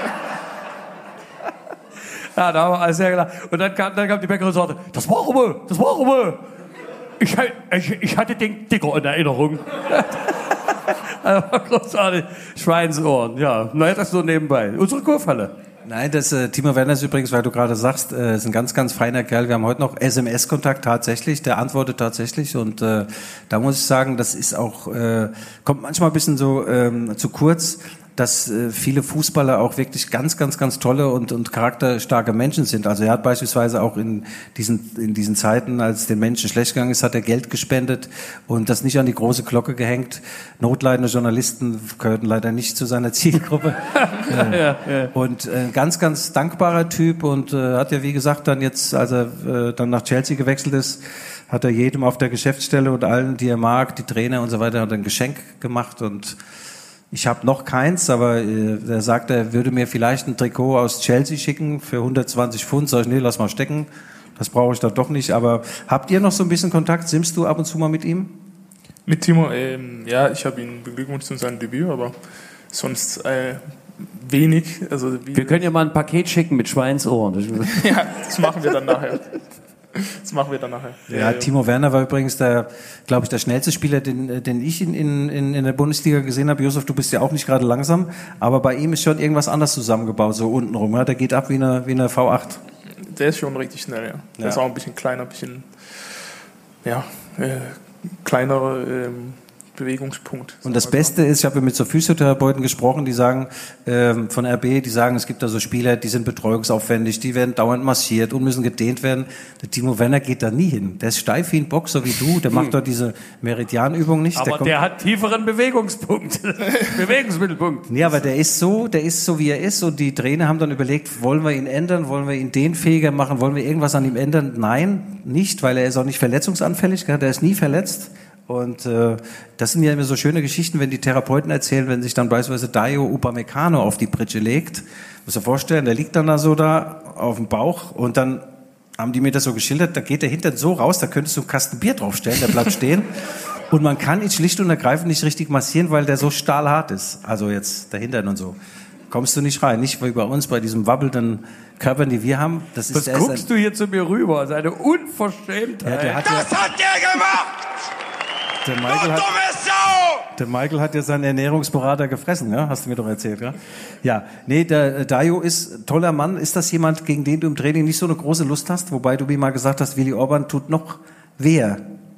Ja, da haben wir alles sehr gelacht. Und dann kam, dann kam die Bäckerin und sagte, das machen wir, das machen wir. Ich, ich, ich hatte den Dicker in Erinnerung. Also, großartig. Schweinsohren, ja. Naja, das nur nebenbei. Unsere Kurfhalle. Nein, das äh, Timo Werner ist übrigens, weil du gerade sagst, äh, ist ein ganz, ganz feiner Kerl. Wir haben heute noch S M S-Kontakt tatsächlich. Der antwortet tatsächlich. Und äh, da muss ich sagen, das ist auch, äh, kommt manchmal ein bisschen so ähm, zu kurz, dass äh, viele Fußballer auch wirklich ganz, ganz, ganz tolle und, und charakterstarke Menschen sind. Also er hat beispielsweise auch in diesen, in diesen Zeiten, als es den Menschen schlecht gegangen ist, hat er Geld gespendet und das nicht an die große Glocke gehängt. Notleidende Journalisten gehörten leider nicht zu seiner Zielgruppe. ja, ja, ja. Und äh, ganz, ganz dankbarer Typ und äh, hat ja, wie gesagt, dann jetzt, als er äh, dann nach Chelsea gewechselt ist, hat er jedem auf der Geschäftsstelle und allen, die er mag, die Trainer und so weiter, hat ein Geschenk gemacht und ich habe noch keins, aber äh, er sagt, er würde mir vielleicht ein Trikot aus Chelsea schicken für hundertzwanzig Pfund. Sag ich, nee, lass mal stecken. Das brauche ich dann doch nicht. Aber habt ihr noch so ein bisschen Kontakt? Simmst du ab und zu mal mit ihm? Mit Timo, ähm, ja, ich habe ihn beglückwünscht zu seinem Debüt, aber sonst äh, wenig. Also wie wir können ja mal ein Paket schicken mit Schweinsohren. Ja, das machen wir dann nachher. Das machen wir dann nachher. Ja, ja, Timo Werner war übrigens der, glaube ich, der schnellste Spieler, den, den ich in, in, in der Bundesliga gesehen habe. Josef, du bist ja auch nicht gerade langsam, aber bei ihm ist schon irgendwas anders zusammengebaut, so untenrum. Ja? Der geht ab wie eine, wie eine V acht. Der ist schon richtig schnell, ja. Der ja. ist auch ein bisschen kleiner, ein bisschen, ja, äh, kleinere ähm, Bewegungspunkt. Und das Beste ist, ich habe mit so Physiotherapeuten gesprochen, die sagen, ähm, von R B, die sagen, es gibt da so Spieler, die sind betreuungsaufwendig, die werden dauernd massiert und müssen gedehnt werden. Der Timo Werner geht da nie hin. Der ist steif wie ein Bock, so wie du. Der macht dort diese Meridianübung nicht. Aber der, kommt, der hat tieferen Bewegungspunkt. Bewegungsmittelpunkt. Nee, aber der ist so, der ist so, wie er ist. Und die Trainer haben dann überlegt, wollen wir ihn ändern? Wollen wir ihn dehnfähiger machen? Wollen wir irgendwas an ihm ändern? Nein, nicht, weil er ist auch nicht verletzungsanfällig. Der ist nie verletzt. Und äh, das sind ja immer so schöne Geschichten, wenn die Therapeuten erzählen, wenn sich dann beispielsweise Dayo Upamecano auf die Pritsche legt. Muss dir vorstellen, der liegt dann da so da auf dem Bauch und dann haben die mir das so geschildert, da geht der Hintern so raus, da könntest du einen Kasten Bier draufstellen, der bleibt stehen. Und man kann ihn schlicht und ergreifend nicht richtig massieren, weil der so stahlhart ist. Also jetzt der Hintern und so. Kommst du nicht rein. Nicht wie bei uns, bei diesem wabbelnden Körpern, die wir haben. Das ist Was guckst du hier zu mir rüber? Seine Unverschämtheit. Ja, der hat das ja, hat der gemacht! der Michael hat, Dumme Sau! der Michael hat ja seinen Ernährungsberater gefressen, ja? Hast du mir doch erzählt, ja? Ja, nee, der Dayo ist ein toller Mann. Ist das jemand, gegen den du im Training nicht so eine große Lust hast? Wobei du mir mal gesagt hast, Willi Orban tut noch weher.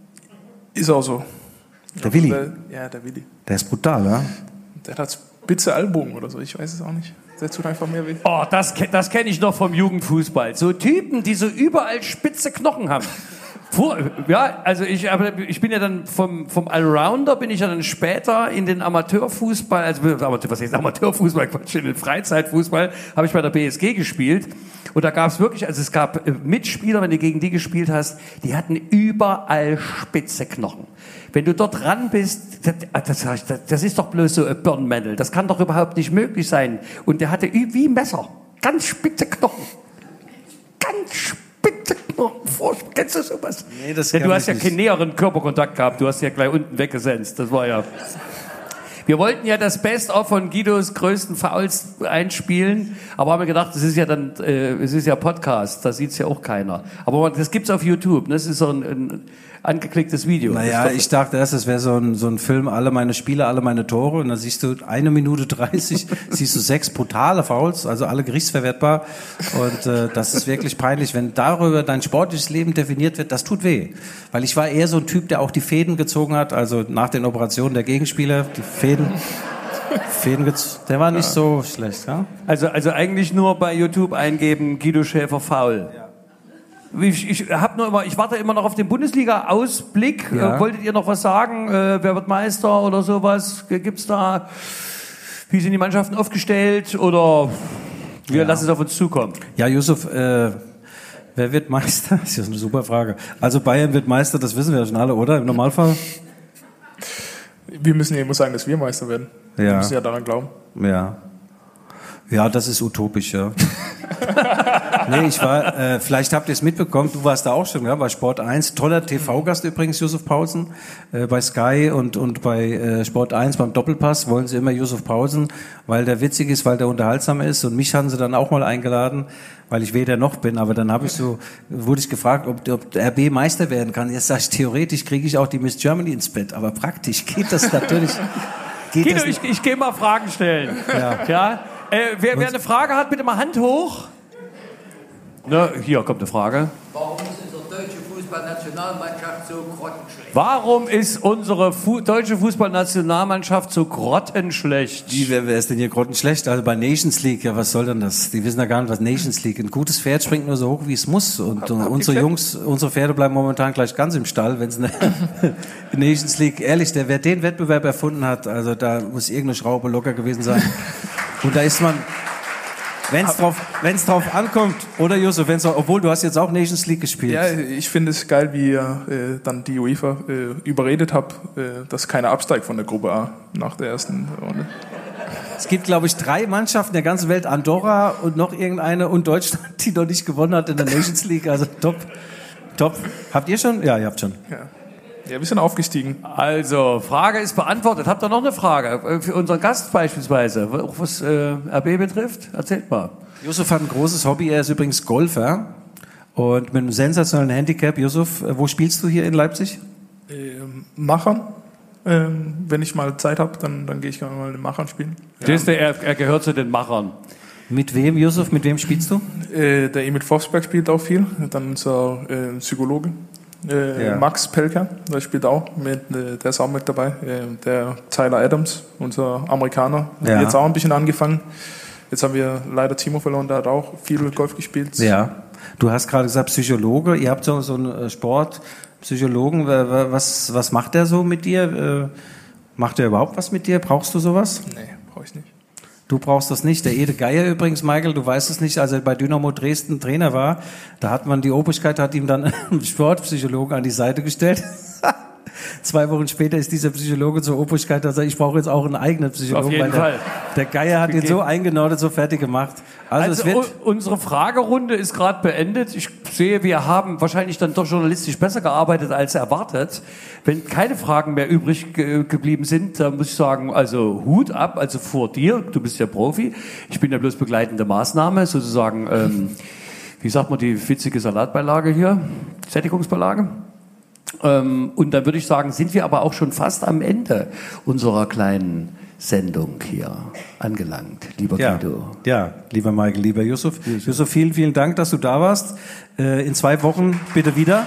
Ist auch so. Der Willi? Der, ja, der Willi. Der ist brutal, ja? Der hat spitze Ellbogen oder so, ich weiß es auch nicht. Der tut einfach mehr weh. Oh, das, das kenne ich noch vom Jugendfußball. So Typen, die so überall spitze Knochen haben. Vor, ja, also ich, aber ich bin ja dann vom, vom Allrounder bin ich ja dann später in den Amateurfußball, also was heißt Amateurfußball, Quatsch, in den Freizeitfußball habe ich bei der B S G gespielt und da gab es wirklich, also es gab Mitspieler, wenn du gegen die gespielt hast, die hatten überall spitze Knochen. Wenn du dort ran bist, das, das, das ist doch bloß so ein Birnmännel, das kann doch überhaupt nicht möglich sein. Und der hatte wie Messer, ganz spitze Knochen, ganz spitze. Bitte noch vor, kennst du sowas? Nee, das Denn du kann hast ich ja nicht. keinen näheren Körperkontakt gehabt, du hast ja gleich unten weggesenzt, das war ja... Wir wollten ja das Best-of von Guidos größten Fouls einspielen, aber haben wir gedacht, es ist ja dann, äh, es ist ja Podcast, da sieht's ja auch keiner. Aber das gibt's auf YouTube, ne? Das ist so ein, ein angeklicktes Video. Naja, ich dachte erst, es wäre so ein, so ein Film, alle meine Spiele, alle meine Tore. Und dann siehst du eine Minute dreißig, siehst du sechs brutale Fouls, also alle gerichtsverwertbar. Und äh, das ist wirklich peinlich. Wenn darüber dein sportliches Leben definiert wird, das tut weh. Weil ich war eher so ein Typ, der auch die Fäden gezogen hat, also nach den Operationen der Gegenspieler, die Fäden. Fäden gez- der war nicht ja. so schlecht, ja? Also, also eigentlich nur bei YouTube eingeben, Guido Schäfer Foul. Ja. Ich, ich, hab nur immer, ich warte immer noch auf den Bundesliga-Ausblick. Ja. Äh, wolltet ihr noch was sagen? Äh, wer wird Meister oder sowas? Gibt's da, wie sind die Mannschaften aufgestellt? Oder wir ja. lassen es auf uns zukommen? Ja, Yusuf, äh, wer wird Meister? Das ist eine super Frage. Also Bayern wird Meister, das wissen wir schon alle, oder? Im Normalfall? Wir müssen ja immer sagen, dass wir Meister werden. Ja. Wir müssen ja daran glauben. Ja. Ja, das ist utopisch, ja. Nee, ich war, äh, vielleicht habt ihr es mitbekommen, du warst da auch schon, ja, bei Sport eins. Toller T V-Gast übrigens, Yusuf Paulsen. Äh, bei Sky und, und bei äh, Sport eins beim Doppelpass wollen sie immer Yusuf Paulsen, weil der witzig ist, weil der unterhaltsam ist. Und mich haben sie dann auch mal eingeladen, weil ich weder noch bin. Aber dann habe ich so, wurde ich gefragt, ob, ob der R B Meister werden kann. Jetzt sag ich, theoretisch kriege ich auch die Miss Germany ins Bett. Aber praktisch geht das natürlich. Geht Guido, das nicht. ich, ich gehe mal Fragen stellen. Ja. Ja? Äh, wer, wer eine Frage hat, bitte mal Hand hoch. Na, hier kommt eine Frage. Warum ist unsere deutsche Fußballnationalmannschaft so grottenschlecht? Warum ist unsere Fu- deutsche Fußballnationalmannschaft so grottenschlecht? Wie, wer, wer ist denn hier grottenschlecht? Also bei Nations League, ja, was soll denn das? Die wissen ja gar nicht, was Nations League. Ein gutes Pferd springt nur so hoch, wie es muss. Und Hab, uh, hab unsere Jungs, unsere Pferde bleiben momentan gleich ganz im Stall, wenn es eine Nations League, ehrlich, der, wer den Wettbewerb erfunden hat, also da muss irgendeine Schraube locker gewesen sein. Und da ist man, wenn es drauf, wenn's drauf ankommt, oder Josef, wenn's, obwohl du hast jetzt auch Nations League gespielt. Ja, ich finde es geil, wie ihr äh, dann die UEFA äh, überredet habt, äh, dass keiner absteigt von der Gruppe A nach der ersten Runde. Es gibt, glaube ich, drei Mannschaften der ganzen Welt, Andorra und noch irgendeine und Deutschland, die noch nicht gewonnen hat in der Nations League. Also top, top. Habt ihr schon? Ja, ihr habt schon. Ja. Ja, wir sind aufgestiegen. Also, Frage ist beantwortet. Habt ihr noch eine Frage? Für unseren Gast beispielsweise, auch was äh, R B betrifft? Erzählt mal. Yusuf hat ein großes Hobby, er ist übrigens Golfer und mit einem sensationellen Handicap. Yusuf, wo spielst du hier in Leipzig? Ähm, Machern. Ähm, wenn ich mal Zeit habe, dann, dann gehe ich mal in den Machern spielen. Ja. Siehst du, er, er gehört zu den Machern. Mit wem, Yusuf? Mit wem spielst du? Äh, der Emil Forsberg spielt auch viel, dann unser äh, Psychologe. Äh, Ja. Max Pelker, der spielt auch mit, äh, der ist auch mit dabei. Äh, der Tyler Adams, unser Amerikaner, Ja. hat jetzt auch ein bisschen angefangen. Jetzt haben wir leider Timo verloren, der hat auch viel Golf gespielt. Ja. Du hast gerade gesagt Psychologe. Ihr habt so, so einen Sportpsychologen. Was, was macht der so mit dir? Macht der überhaupt was mit dir? Brauchst du sowas? Nee, brauche ich nicht. Du brauchst das nicht. Der Ede Geier übrigens, Michael, du weißt es nicht, als er bei Dynamo Dresden Trainer war, da hat man die Obrigkeit, hat ihm dann einen Sportpsychologen an die Seite gestellt. Zwei Wochen später ist dieser Psychologe zur Obrigkeit, dass er, ich brauche jetzt auch einen eigenen Psychologen. Auf jeden weil der, Fall. Der Geier hat ihn so eingenordet, so fertig gemacht. Also, Also, es wird, u- unsere Fragerunde ist gerade beendet. Ich sehe, wir haben wahrscheinlich dann doch journalistisch besser gearbeitet als erwartet. Wenn keine Fragen mehr übrig ge geblieben sind, dann muss ich sagen, also Hut ab, also vor dir, du bist ja Profi. Ich bin ja bloß begleitende Maßnahme, sozusagen, ähm, wie sagt man, die witzige Salatbeilage hier, Sättigungsbeilage. Ähm, und dann würde ich sagen, sind wir aber auch schon fast am Ende unserer kleinen Sendung hier angelangt, lieber ja, Guido. ja, lieber Michael, lieber Yusuf. Yusuf. Yusuf, vielen, vielen Dank, dass du da warst. Äh, in zwei Wochen bitte wieder.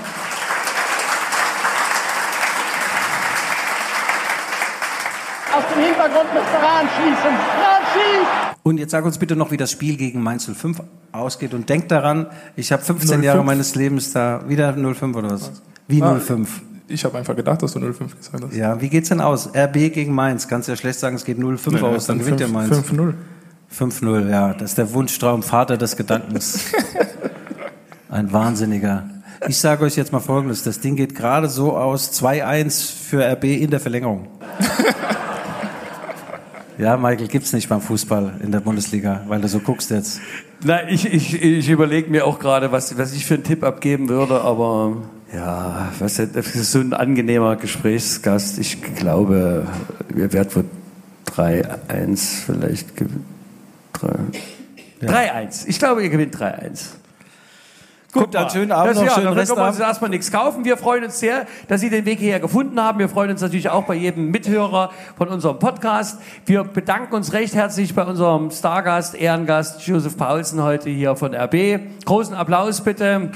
Aus dem Hintergrund müsste Rahn schießen. Rahn schießt! Und jetzt sag uns bitte noch, wie das Spiel gegen Mainz null fünf ausgeht. Und denk daran, ich habe fünfzehn null fünf? Jahre meines Lebens da. Wieder null fünf oder was? Wie Ah, null fünf? Ich habe einfach gedacht, dass du null fünf gesagt hast. Ja, wie geht's denn aus? R B gegen Mainz. Kannst ja schlecht sagen, es geht null fünf aus, dann gewinnt der Mainz. fünf null. fünf null, ja. Das ist der Wunschtraum, Vater des Gedankens. Ein Wahnsinniger. Ich sage euch jetzt mal Folgendes. Das Ding geht gerade so aus. zwei eins für R B in der Verlängerung. Ja, Michael, gibt's nicht beim Fußball in der Bundesliga, weil du so guckst jetzt. Na, ich, ich, ich überlege mir auch gerade, was, was ich für einen Tipp abgeben würde, aber ja, was, das ist so ein angenehmer Gesprächsgast. Ich glaube, wir werden wohl drei eins vielleicht gewinnen. drei eins. Ich glaube, ihr gewinnt drei eins. Guckt einen schönen Abend das, noch, ja, schönen dafür können wir uns Restabend. erstmal nichts kaufen. Wir freuen uns sehr, dass Sie den Weg hierher gefunden haben. Wir freuen uns natürlich auch bei jedem Mithörer von unserem Podcast. Wir bedanken uns recht herzlich bei unserem Stargast, Ehrengast Josef Paulsen heute hier von R B. Großen Applaus bitte.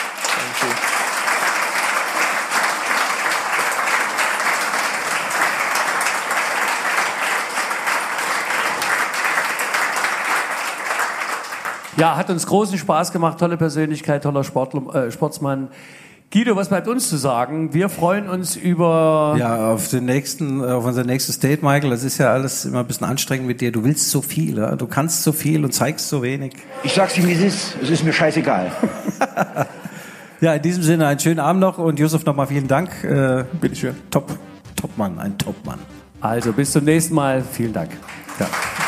Ja, hat uns großen Spaß gemacht, tolle Persönlichkeit, toller Sportler, äh, Sportsmann. Guido, was bleibt uns zu sagen? Wir freuen uns über... Ja, auf den nächsten, auf unser nächstes Date, Michael. Das ist ja alles immer ein bisschen anstrengend mit dir. Du willst so viel, ja? Du kannst so viel und zeigst so wenig. Ich sag's dir, wie es ist. Es ist mir scheißegal. Ja, in diesem Sinne einen schönen Abend noch und Yusuf nochmal vielen Dank. Äh, Bitteschön. Top, Topmann, ein Topmann. Also bis zum nächsten Mal. Vielen Dank. Ja.